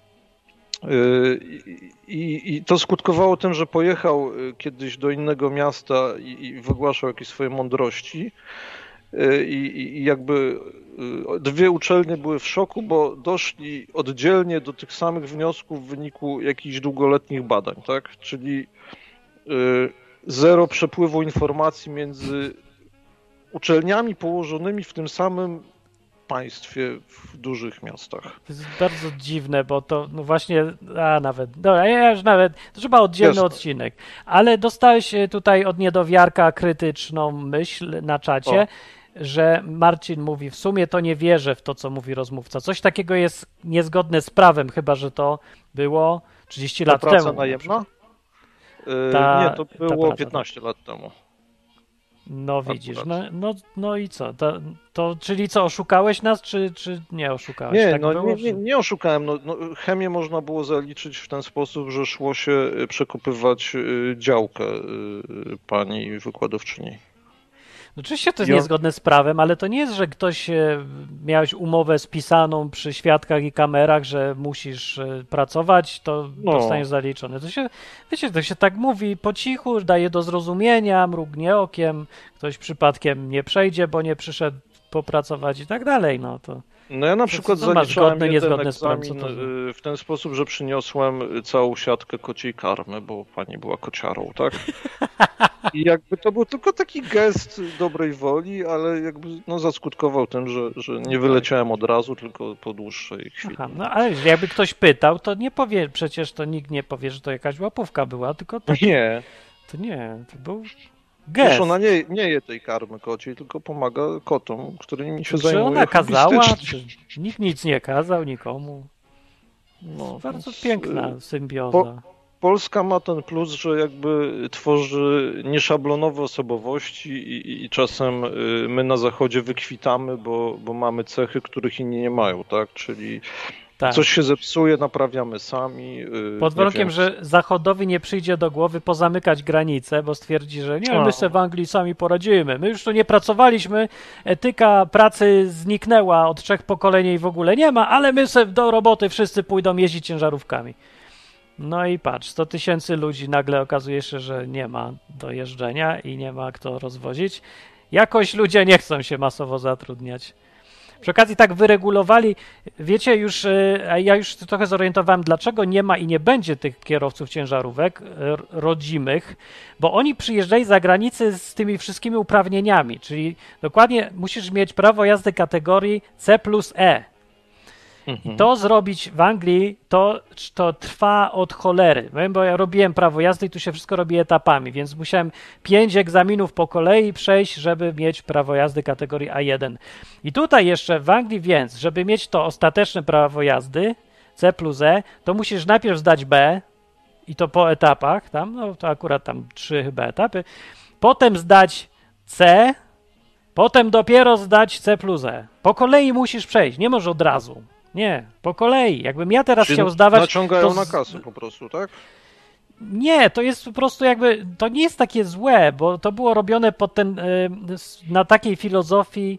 Yy, I, I to skutkowało tym, że pojechał yy, kiedyś do innego miasta i, i wygłaszał jakieś swoje mądrości. Yy, I, i jakby yy, dwie uczelnie były w szoku, bo doszli oddzielnie do tych samych wniosków w wyniku jakichś długoletnich badań, tak? Czyli yy, zero przepływu informacji między uczelniami położonymi w tym samym państwie w dużych miastach. To jest bardzo dziwne, bo to no właśnie, a nawet, dobra, ja już nawet, to trzeba oddzielny Jasne. odcinek, ale dostałeś e, tutaj od niedowiarka krytyczną myśl na czacie, O. że Marcin mówi, w sumie to nie wierzę w to, co mówi rozmówca. Coś takiego jest niezgodne z prawem, chyba że to było trzydzieści Ta lat praca temu. na najemna? przykład. Yy, Ta- nie, to ta było praca, piętnaście lat temu. No widzisz, no, Akurat. no, no i co? To, to, czyli co, oszukałeś nas, czy, czy nie oszukałeś? Nie, tak no było, nie, że- nie, nie oszukałem. No, no, chemię można było zaliczyć w ten sposób, że szło się y, przekopywać y, działkę y, pani wykładowczyni. No oczywiście to jest I on- niezgodne z prawem, ale to nie jest, że ktoś e, miałeś umowę spisaną przy świadkach i kamerach, że musisz e, pracować, to No. dostaniesz zaliczone. To się, wiecie, to się tak mówi po cichu, daje do zrozumienia, mrugnie okiem, ktoś przypadkiem nie przejdzie, bo nie przyszedł popracować i tak dalej, no to... No ja na To przykład co to ma zaliczałem zgodne, jeden niezgodne z prawem? Co egzamin to za- y, w ten sposób, że przyniosłem całą siatkę kociej karmy, bo pani była kociarą, tak? I jakby to był tylko taki gest dobrej woli, ale jakby no, zaskutkował tym, że, że nie wyleciałem od razu, tylko po dłuższej chwili. Aha, no ale jakby ktoś pytał, to nie powie, przecież to nikt nie powie, że to jakaś łapówka była, tylko to, Nie, to nie, to był przecież gest. ona nie, nie je tej karmy kociej, tylko pomaga kotom, którymi się Czy zajmuje ona kazała? hobbystycznie. Czy nikt nic nie kazał nikomu? No, Bardzo więc, piękna y, symbioza. Polska ma ten plus, że jakby tworzy nieszablonowe osobowości i, i, i czasem y, my na zachodzie wykwitamy, bo, bo mamy cechy, których inni nie mają, tak? Czyli Tak. coś się zepsuje, naprawiamy sami. y, Pod nie warunkiem, wiem, że Zachodowi nie przyjdzie do głowy pozamykać granice, bo stwierdzi, że nie, my A. se w Anglii sami poradzimy. My już tu nie pracowaliśmy, etyka pracy zniknęła od trzech pokoleń i w ogóle nie ma, ale my se do roboty wszyscy pójdą jeździć ciężarówkami. No i patrz, sto tysięcy ludzi nagle okazuje się, że nie ma do jeżdżenia i nie ma kto rozwozić. Jakoś ludzie nie chcą się masowo zatrudniać. Przy okazji tak wyregulowali, wiecie już, y, a ja już trochę zorientowałem, dlaczego nie ma i nie będzie tych kierowców ciężarówek y, rodzimych, bo oni przyjeżdżali z zagranicy z tymi wszystkimi uprawnieniami, czyli dokładnie musisz mieć prawo jazdy kategorii C plus E. Mhm. To zrobić w Anglii, to, to trwa od cholery. Wiem, bo ja robiłem prawo jazdy i tu się wszystko robi etapami, więc musiałem pięć egzaminów po kolei przejść, żeby mieć prawo jazdy kategorii A jeden. I tutaj jeszcze w Anglii więc, żeby mieć to ostateczne prawo jazdy C plus E, to musisz najpierw zdać B i to po etapach, tam, no to akurat tam trzy chyba etapy, potem zdać C, potem dopiero zdać C plus E. Po kolei musisz przejść, nie możesz od razu. Nie, po kolei. Jakbym ja teraz Czyli chciał zdawać... naciągają to na z- kasę po prostu, tak? Nie, to jest po prostu jakby... To nie jest takie złe, bo to było robione pod ten, y, s- na takiej filozofii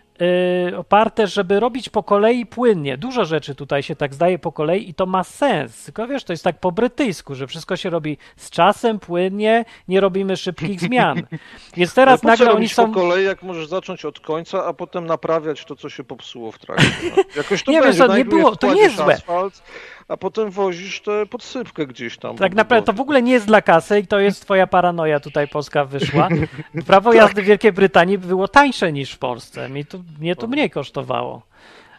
y, oparte, żeby robić po kolei płynnie. Dużo rzeczy tutaj się tak zdaje po kolei i to ma sens. Tylko wiesz, to jest tak po brytyjsku, że wszystko się robi z czasem, płynnie, nie robimy szybkich zmian. Więc teraz Ale po co nagle oni robić są... po kolei, jak możesz zacząć od końca, a potem naprawiać to, co się popsuło w trakcie. No. Jakoś to Nie, będzie. wiesz co, nie Najpierw było- to nie jest kładziesz złe. asfalt, a potem wozisz tę podsypkę gdzieś tam. Tak po naprawdę to budowie. w ogóle nie jest dla kasy i to jest twoja paranoja tutaj polska wyszła. Prawo jazdy w Wielkiej Brytanii było tańsze niż w Polsce. Mnie to, mnie to mniej kosztowało.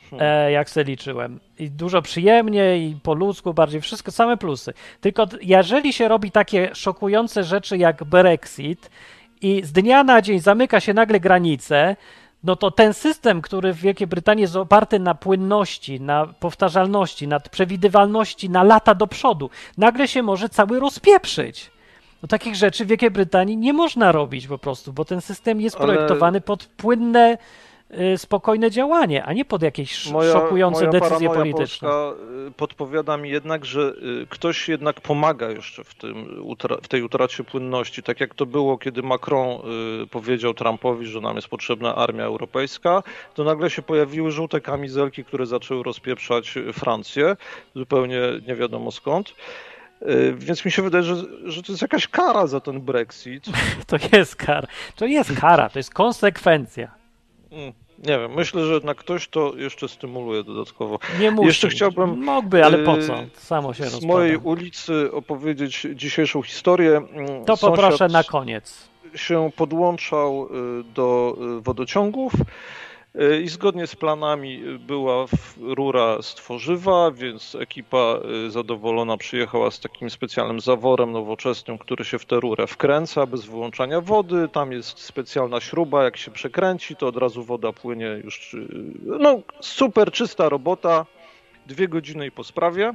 e, jak se liczyłem. I dużo przyjemniej, i po ludzku bardziej, wszystko, same plusy. Tylko jeżeli się robi takie szokujące rzeczy jak Brexit i z dnia na dzień zamyka się nagle granice, no to ten system, który w Wielkiej Brytanii jest oparty na płynności, na powtarzalności, na przewidywalności na lata do przodu, nagle się może cały rozpieprzyć. No takich rzeczy w Wielkiej Brytanii nie można robić po prostu, bo ten system jest Ale... projektowany pod płynne, y, spokojne działanie, a nie pod jakieś moja, szokujące moja decyzje paranoja polityczne. Polska podpowiada mi jednak, że ktoś jednak pomaga jeszcze w, tym, w tej utracie płynności. Tak jak to było, kiedy Macron powiedział Trumpowi, że nam jest potrzebna armia europejska, to nagle się pojawiły żółte kamizelki, które zaczęły rozpieprzać Francję, zupełnie nie wiadomo skąd. Więc mi się wydaje, że, że to jest jakaś kara za ten Brexit. To jest kara. To jest kara, to jest konsekwencja. Mm, nie wiem, myślę, że jednak ktoś to jeszcze stymuluje dodatkowo. Nie musi. Jeszcze chciałbym Mógłby, ale po co? Samo się z rozpada. mojej ulicy opowiedzieć dzisiejszą historię. To Sąsiad poproszę na koniec. się podłączał do wodociągów i zgodnie z planami była rura z tworzywa, więc ekipa zadowolona przyjechała z takim specjalnym zaworem nowoczesnym, który się w tę rurę wkręca bez wyłączania wody. Tam jest specjalna śruba, jak się przekręci, to od razu woda płynie już. No super, czysta robota, dwie godziny i po sprawie.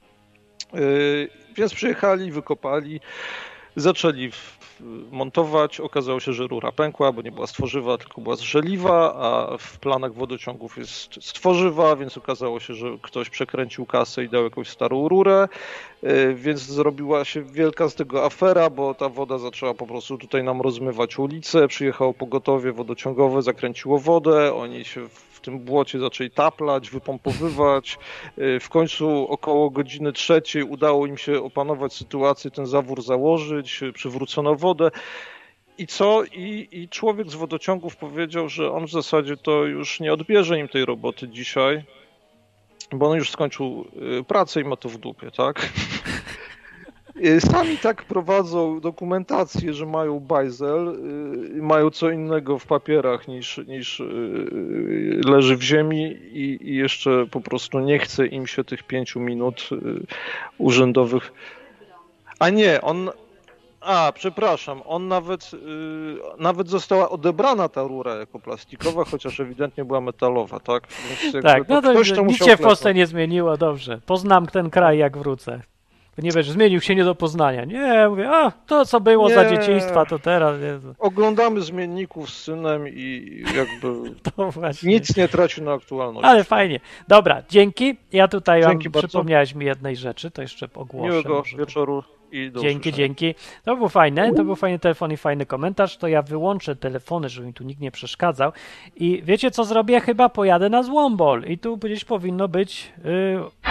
Więc przyjechali, wykopali, zaczęli montować. Okazało się, że rura pękła, bo nie była z tworzywa, tylko była z żeliwa, a w planach wodociągów jest z tworzywa, więc okazało się, że ktoś przekręcił kasę i dał jakąś starą rurę, więc zrobiła się wielka z tego afera, bo ta woda zaczęła po prostu tutaj nam rozmywać ulicę, przyjechało pogotowie wodociągowe, zakręciło wodę, oni się w tym błocie zaczęli taplać, wypompowywać. W końcu około godziny trzeciej udało im się opanować sytuację, ten zawór założyć, przywrócono wodę. I co? I, I człowiek z wodociągów powiedział, że on w zasadzie to już nie odbierze im tej roboty dzisiaj, bo on już skończył pracę i ma to w dupie, tak? Sami tak prowadzą dokumentację, że mają bajzel, mają co innego w papierach niż, niż leży w ziemi i, i jeszcze po prostu nie chce im się tych pięciu minut urzędowych. A nie, on... A, przepraszam, on nawet, yy, nawet została odebrana ta rura jako plastikowa, chociaż ewidentnie była metalowa, tak? Więc tak, to no to ktoś to nic się w Polsce nie zmieniło, dobrze. Poznam ten kraj, jak wrócę. Nie wiesz, zmienił się nie do poznania. Nie, mówię, a to co było nie. za dzieciństwa, to teraz. Jezu. Oglądamy zmienników z synem i jakby to właśnie. Nic nie traci na aktualności. Ale fajnie. Dobra, dzięki. Ja tutaj dzięki wam przypomniałeś mi jednej rzeczy, to jeszcze ogłoszę. Miłego może wieczoru i do Dzięki, usłyszenia. dzięki. To było fajne, to był fajny telefon i fajny komentarz, to ja wyłączę telefony, żeby mi tu nikt nie przeszkadzał i wiecie co zrobię? Chyba pojadę na Złombol i tu gdzieś powinno być... Yy...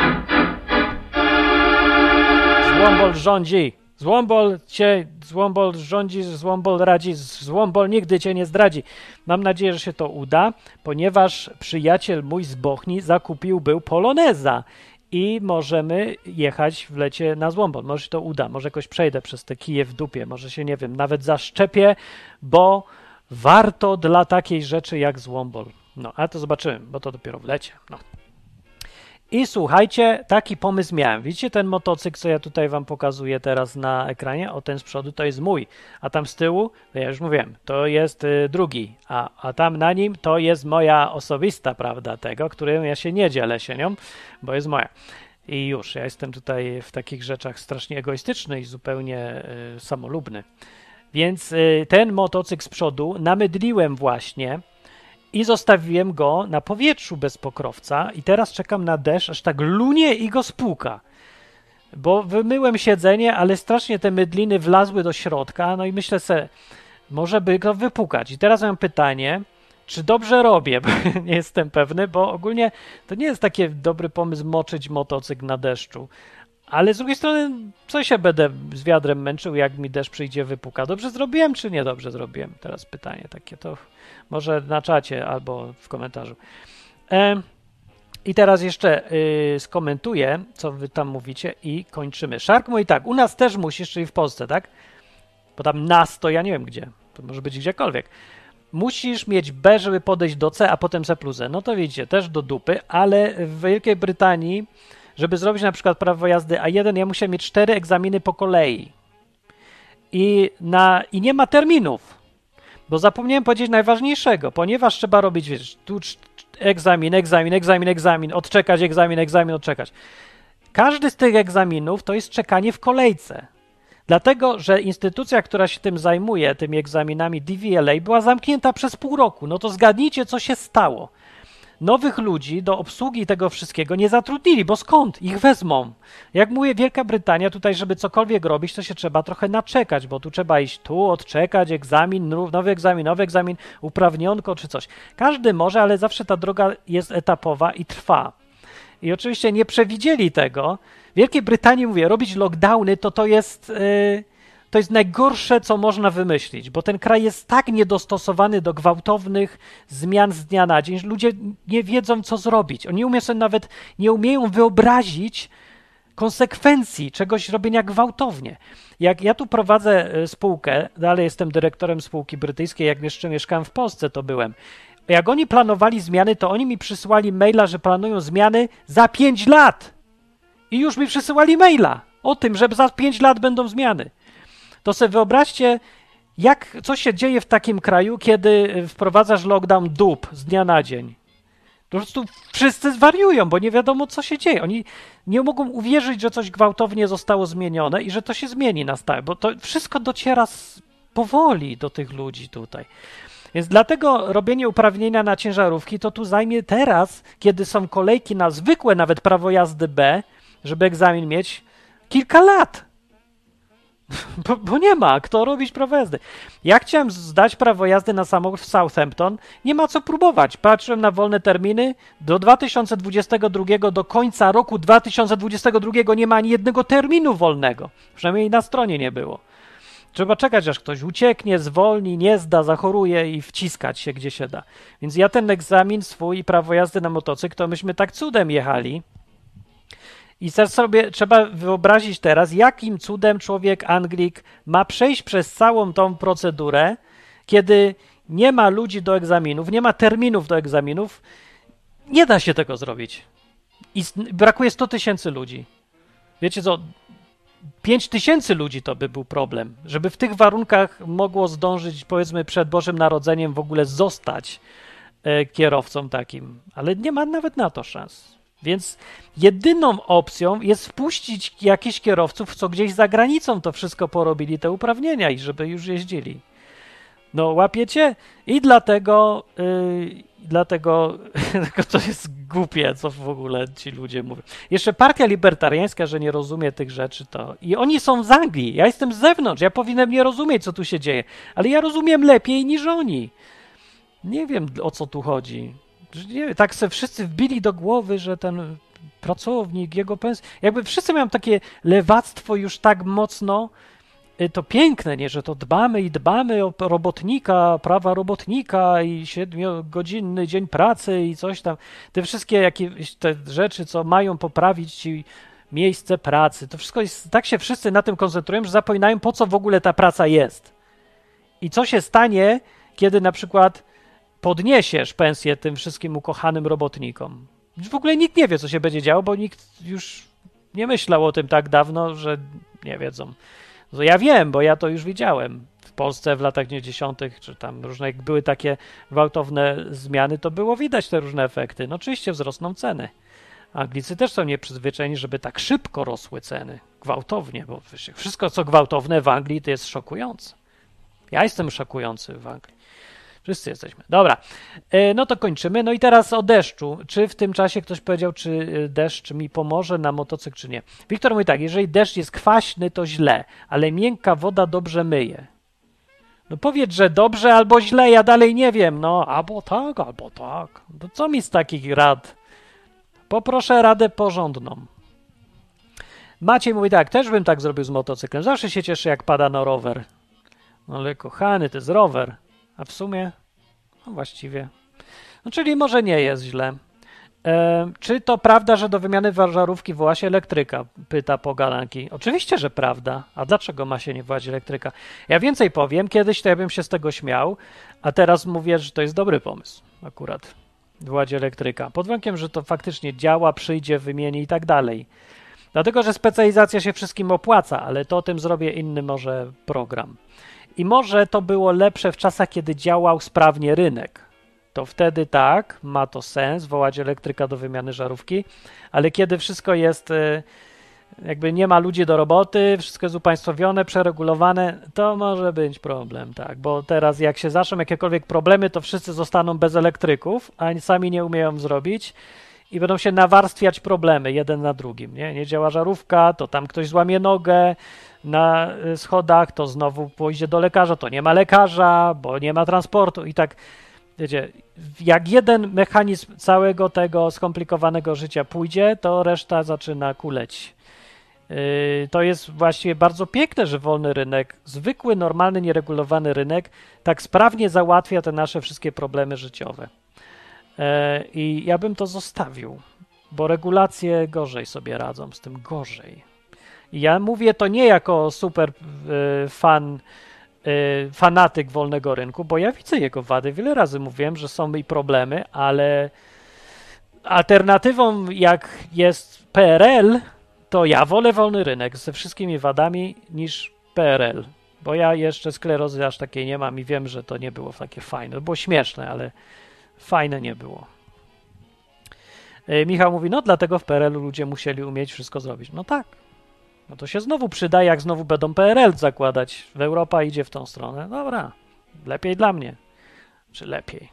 Złombol rządzi. Złombol cię, Złombol rządzi, Złombol radzi, Złombol nigdy cię nie zdradzi. Mam nadzieję, że się to uda, ponieważ przyjaciel mój z Bochni zakupił był Poloneza i możemy jechać w lecie na Złombol. Może się to uda, może jakoś przejdę przez te kije w dupie, może się, nie wiem, nawet zaszczepię, bo warto dla takiej rzeczy jak Złombol. No, ale to zobaczymy, bo to dopiero w lecie. No. I słuchajcie, taki pomysł miałem. Widzicie ten motocykl, co ja tutaj wam pokazuję teraz na ekranie? O, ten z przodu to jest mój, a tam z tyłu, to ja już mówiłem, to jest y, drugi, a, a tam na nim to jest moja osobista, prawda, tego, którym ja się nie dzielę się nią, bo jest moja. I już, ja jestem tutaj w takich rzeczach strasznie egoistyczny i zupełnie y, samolubny. Więc y, ten motocykl z przodu namydliłem właśnie i zostawiłem go na powietrzu bez pokrowca i teraz czekam na deszcz, aż tak lunie i go spłuka. Bo wymyłem siedzenie, ale strasznie te mydliny wlazły do środka, no i myślę sobie, może by go wypukać. I teraz mam pytanie, czy dobrze robię, bo nie jestem pewny, bo ogólnie to nie jest taki dobry pomysł moczyć motocykl na deszczu. Ale z drugiej strony, co się będę z wiadrem męczył, jak mi deszcz przyjdzie, wypuka? Dobrze zrobiłem, czy nie dobrze zrobiłem? Teraz pytanie takie, to może na czacie albo w komentarzu. E, I teraz jeszcze y, skomentuję, co wy tam mówicie i kończymy. Szark mówi tak, u nas też musisz, czyli w Polsce, tak? Bo tam nas to ja nie wiem gdzie, to może być gdziekolwiek. musisz mieć B, żeby podejść do C, a potem C plus E. No to widzicie, też do dupy, ale w Wielkiej Brytanii, żeby zrobić na przykład prawo jazdy A jeden, ja musiałem mieć cztery egzaminy po kolei. I, na, I nie ma terminów, bo zapomniałem powiedzieć najważniejszego, ponieważ trzeba robić, wiesz, tu egzamin, egzamin, egzamin, egzamin, odczekać, egzamin, egzamin, odczekać. Każdy z tych egzaminów to jest czekanie w kolejce. Dlatego, że instytucja, która się tym zajmuje, tymi egzaminami D V L A, była zamknięta przez pół roku. No to zgadnijcie, co się stało. Nowych ludzi do obsługi tego wszystkiego nie zatrudnili, bo skąd? Ich wezmą. Jak mówię, Wielka Brytania, tutaj, żeby cokolwiek robić, to się trzeba trochę naczekać, bo tu trzeba iść tu, odczekać, egzamin, nowy egzamin, nowy egzamin, uprawnionko czy coś. Każdy może, ale zawsze ta droga jest etapowa i trwa. I oczywiście nie przewidzieli tego. W Wielkiej Brytanii, mówię, robić lockdowny, to to jest, yy, to jest najgorsze, co można wymyślić, bo ten kraj jest tak niedostosowany do gwałtownych zmian z dnia na dzień, że ludzie nie wiedzą, co zrobić. Oni umieją sobie nawet, nie umieją wyobrazić konsekwencji czegoś robienia gwałtownie. Jak ja tu prowadzę spółkę, dalej jestem dyrektorem spółki brytyjskiej, jak jeszcze mieszkałem w Polsce, to byłem. Jak oni planowali zmiany, to oni mi przysłali maila, że planują zmiany za pięć lat. I już mi przysyłali maila o tym, że za pięć lat będą zmiany. To sobie wyobraźcie, jak, co się dzieje w takim kraju, kiedy wprowadzasz lockdown dup z dnia na dzień. Po prostu wszyscy zwariują, bo nie wiadomo, co się dzieje. Oni nie mogą uwierzyć, że coś gwałtownie zostało zmienione i że to się zmieni na stałe, bo to wszystko dociera z, powoli do tych ludzi tutaj. Więc dlatego robienie uprawnienia na ciężarówki to tu zajmie teraz, kiedy są kolejki na zwykłe nawet prawo jazdy B, żeby egzamin mieć, kilka lat. Bo, bo nie ma kto robić prawo jazdy. Ja chciałem zdać prawo jazdy na samochód w Southampton, nie ma co próbować. Patrzyłem na wolne terminy, do dwa tysiące dwudziestego drugiego, do końca roku dwa tysiące dwudziestego drugiego nie ma ani jednego terminu wolnego. Przynajmniej na stronie nie było. Trzeba czekać, aż ktoś ucieknie, zwolni, nie zda, zachoruje i wciskać się, gdzie się da. Więc ja ten egzamin swój i prawo jazdy na motocykl, to myśmy tak cudem jechali. I teraz sobie trzeba wyobrazić teraz, jakim cudem człowiek Anglik ma przejść przez całą tą procedurę, kiedy nie ma ludzi do egzaminów, nie ma terminów do egzaminów. Nie da się tego zrobić. I brakuje sto tysięcy ludzi. Wiecie co? pięć tysięcy ludzi to by był problem, żeby w tych warunkach mogło zdążyć, powiedzmy, przed Bożym Narodzeniem w ogóle zostać e, kierowcą takim. Ale nie ma nawet na to szans. Więc jedyną opcją jest wpuścić jakichś kierowców, co gdzieś za granicą to wszystko porobili, te uprawnienia i żeby już jeździli. No łapiecie? I dlatego, yy, dlatego to jest głupie, co w ogóle ci ludzie mówią. Jeszcze partia libertariańska, że nie rozumie tych rzeczy, to i oni są z Anglii, ja jestem z zewnątrz, ja powinienem nie rozumieć, co tu się dzieje, ale ja rozumiem lepiej niż oni. Nie wiem, o co tu chodzi. Nie, tak se wszyscy wbili do głowy, że ten pracownik, jego pensja, jakby wszyscy mają takie lewactwo już tak mocno, to piękne, nie, że to dbamy i dbamy o robotnika, prawa robotnika i siedmiogodzinny dzień pracy i coś tam. Te wszystkie jakieś te rzeczy, co mają poprawić ci miejsce pracy, to wszystko jest, tak się wszyscy na tym koncentrują, że zapominają, po co w ogóle ta praca jest. I co się stanie, kiedy na przykład podniesiesz pensję tym wszystkim ukochanym robotnikom. W ogóle nikt nie wie, co się będzie działo, bo nikt już nie myślał o tym tak dawno, że nie wiedzą. No ja wiem, bo ja to już widziałem. W Polsce w latach dziewięćdziesiątych, czy tam różne, jak były takie gwałtowne zmiany, to było widać te różne efekty. No oczywiście wzrosną ceny. Anglicy też są nieprzyzwyczajeni, żeby tak szybko rosły ceny. Gwałtownie, bo wszystko, co gwałtowne w Anglii, to jest szokujące. Ja jestem szokujący w Anglii. Wszyscy jesteśmy. Dobra, no to kończymy. No i teraz o deszczu. Czy w tym czasie ktoś powiedział, czy deszcz mi pomoże na motocykl, czy nie? Wiktor mówi tak, jeżeli deszcz jest kwaśny, to źle, ale miękka woda dobrze myje. No powiedz, że dobrze albo źle, ja dalej nie wiem. No, albo tak, albo tak. To co mi z takich rad? Poproszę radę porządną. Maciej mówi tak, też bym tak zrobił z motocyklem. Zawsze się cieszę, jak pada na rower. No ale kochany, to jest rower. A w sumie, no właściwie, no czyli może nie jest źle. E, czy to prawda, że do wymiany żarówki woła się elektryka? Pyta Pogalanki. Oczywiście, że prawda. A dlaczego ma się nie wołać elektryka? Ja więcej powiem. Kiedyś to ja bym się z tego śmiał, a teraz mówię, że to jest dobry pomysł akurat. Wołać elektryka. Pod warunkiem, że to faktycznie działa, przyjdzie, wymieni i tak dalej. Dlatego, że specjalizacja się wszystkim opłaca, ale to o tym zrobię inny może program. I może to było lepsze w czasach, kiedy działał sprawnie rynek. To wtedy tak, ma to sens, wołać elektryka do wymiany żarówki, ale kiedy wszystko jest, jakby nie ma ludzi do roboty, wszystko jest upaństwowione, przeregulowane, to może być problem, tak, bo teraz jak się zaczną jakiekolwiek problemy, to wszyscy zostaną bez elektryków, a sami nie umieją zrobić i będą się nawarstwiać problemy jeden na drugim, nie? Nie działa żarówka, to tam ktoś złamie nogę na schodach, to znowu pójdzie do lekarza, to nie ma lekarza, bo nie ma transportu i tak. Wiecie, jak jeden mechanizm całego tego skomplikowanego życia pójdzie, to reszta zaczyna kuleć. Yy, to jest właściwie bardzo piękne, że wolny rynek, zwykły, normalny, nieregulowany rynek tak sprawnie załatwia te nasze wszystkie problemy życiowe. Yy, I ja bym to zostawił, bo regulacje gorzej sobie radzą, z tym gorzej. I ja mówię to nie jako super yy, fan fanatyk wolnego rynku, bo ja widzę jego wady. Wiele razy mówiłem, że są i problemy, ale alternatywą jak jest P R L, to ja wolę wolny rynek ze wszystkimi wadami niż P R L, bo ja jeszcze sklerozy aż takiej nie mam i wiem, że to nie było takie fajne. To było śmieszne, ale fajne nie było. Michał mówi, no dlatego w P R L-u ludzie musieli umieć wszystko zrobić. No tak. No to się znowu przyda, jak znowu będą P R L zakładać. Europa idzie w tą stronę. Dobra, lepiej dla mnie. Czy lepiej?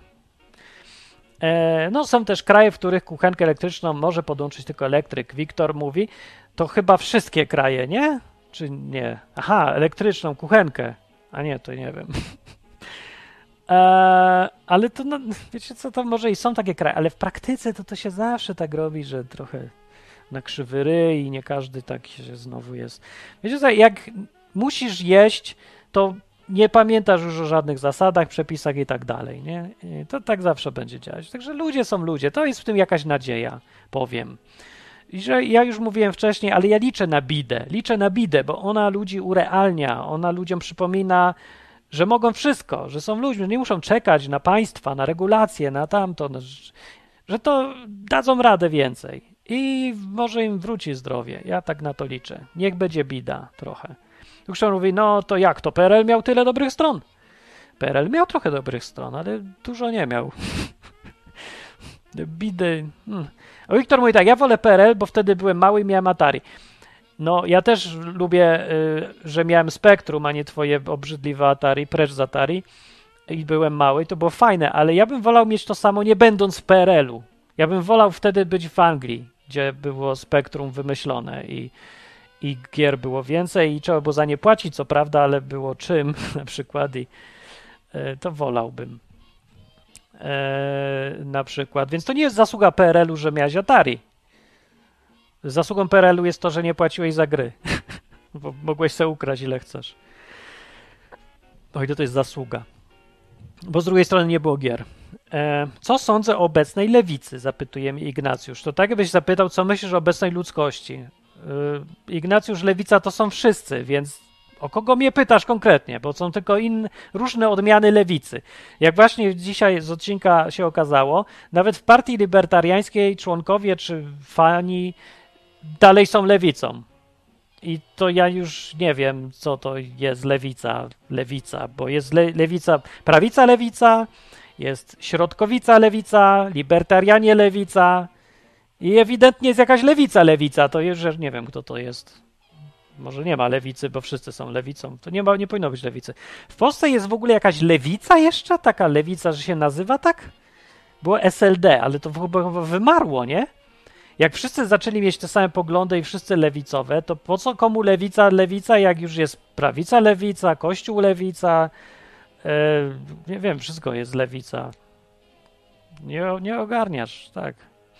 E, no są też kraje, w których kuchenkę elektryczną może podłączyć tylko elektryk. Wiktor mówi, to chyba wszystkie kraje, nie? Czy nie? Aha, elektryczną kuchenkę. A nie, to nie wiem. e, ale to, no, wiecie co, to może i są takie kraje, ale w praktyce to to się zawsze tak robi, że trochę na krzywy ryj i nie każdy tak się znowu jest. Wiecie co, jak musisz jeść, to nie pamiętasz już o żadnych zasadach, przepisach i tak dalej, nie? I to tak zawsze będzie działać. Także ludzie są ludzie, to jest w tym jakaś nadzieja, powiem. I że ja już mówiłem wcześniej, ale ja liczę na bidę, liczę na bidę, bo ona ludzi urealnia, ona ludziom przypomina, że mogą wszystko, że są ludźmi, że nie muszą czekać na państwa, na regulacje, na tamto, że to dadzą radę więcej. I może im wróci zdrowie. Ja tak na to liczę. Niech będzie bida trochę. Zresztą mówi, no to jak to? P R L miał tyle dobrych stron. P R L miał trochę dobrych stron, ale dużo nie miał. Bidy. Hmm. A Wiktor mówi tak, ja wolę P R L, bo wtedy byłem mały i miałem Atari. No ja też lubię, y, że miałem Spektrum, a nie twoje obrzydliwe Atari, precz z Atari. I byłem mały, to było fajne, ale ja bym wolał mieć to samo, nie będąc w P R L-u. Ja bym wolał wtedy być w Anglii, gdzie było Spektrum wymyślone i, i gier było więcej i trzeba było za nie płacić, co prawda, ale było czym na przykład i e, to wolałbym e, na przykład. Więc to nie jest zasługa P R L-u, że miałeś Atari. Zasługą P R L-u jest to, że nie płaciłeś za gry, bo mogłeś sobie ukraść ile chcesz. Oj, to jest zasługa. Bo z drugiej strony nie było gier. E, co sądzę o obecnej lewicy? Zapytuje mnie Ignacjusz. To tak jakbyś zapytał, co myślisz o obecnej ludzkości. E, Ignacjusz, lewica to są wszyscy, więc o kogo mnie pytasz konkretnie? Bo są tylko inne, różne odmiany lewicy. Jak właśnie dzisiaj z odcinka się okazało, nawet w partii libertariańskiej członkowie czy fani dalej są lewicą. I to ja już nie wiem, co to jest lewica, lewica, bo jest le, lewica, prawica lewica, jest środkowica lewica, libertarianie lewica i ewidentnie jest jakaś lewica lewica, to już nie wiem, kto to jest. Może nie ma lewicy, bo wszyscy są lewicą, to nie ma, nie powinno być lewicy. W Polsce jest w ogóle jakaś lewica jeszcze? Taka lewica, że się nazywa tak? Było S L D, ale to chyba wymarło, nie? Jak wszyscy zaczęli mieć te same poglądy i wszyscy lewicowe, to po co komu lewica, lewica, jak już jest prawica lewica, kościół lewica, yy, nie wiem, wszystko jest lewica. Nie, nie ogarniasz, tak.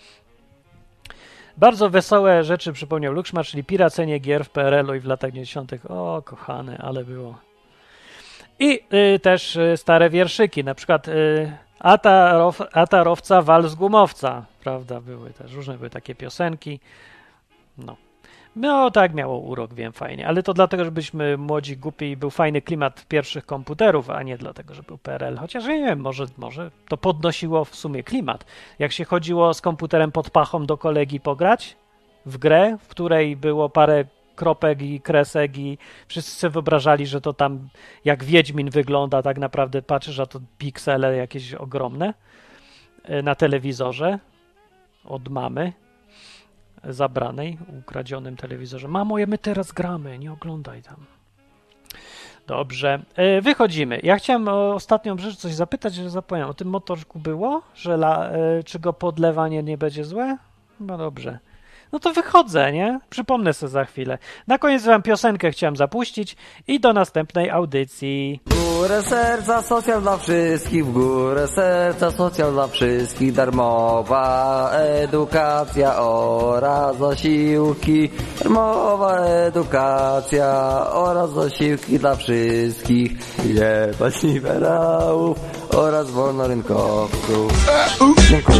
Bardzo wesołe rzeczy przypomniał Lukszma, czyli piracenie gier w P R L-u i w latach dziewięćdziesiątych. O, kochane, ale było. I y, też y, stare wierszyki, na przykład y, a, ta row, a ta rowca wal z gumowca, prawda, były też, różne były takie piosenki, no. No tak miało urok, wiem, fajnie, ale to dlatego, że byliśmy młodzi, głupi i był fajny klimat pierwszych komputerów, a nie dlatego, że był P R L, chociaż ja nie wiem, może, może to podnosiło w sumie klimat. Jak się chodziło z komputerem pod pachą do kolegi pograć w grę, w której było parę kropek i kresek i wszyscy sobie wyobrażali, że to tam jak Wiedźmin wygląda, tak naprawdę patrzysz, a to piksele jakieś ogromne na telewizorze od mamy zabranej, ukradzionym telewizorze. Mamo, my teraz gramy, nie oglądaj tam. Dobrze, wychodzimy. Ja chciałem o ostatnią rzecz coś zapytać, że zapomniałem. O tym motorku było? Że la, czy go podlewanie nie będzie złe? No dobrze. No to wychodzę, nie? Przypomnę sobie za chwilę. Na koniec wam piosenkę chciałem zapuścić i do następnej audycji. W górę serca, socjal dla wszystkich, w górę serca, socjal dla wszystkich, darmowa edukacja oraz zasiłki, darmowa edukacja oraz zasiłki dla wszystkich, jebać liberałów oraz wolnorynkowców. Dziękuję.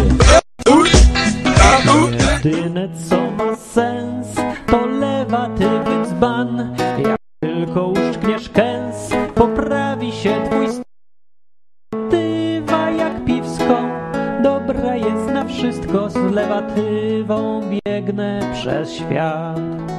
Jedyne co ma sens to lewatywy dzban. Jak tylko uszczkniesz kęs, poprawi się twój stan. Lewatywa jak piwsko, dobra jest na wszystko. Z lewatywą biegnę przez świat.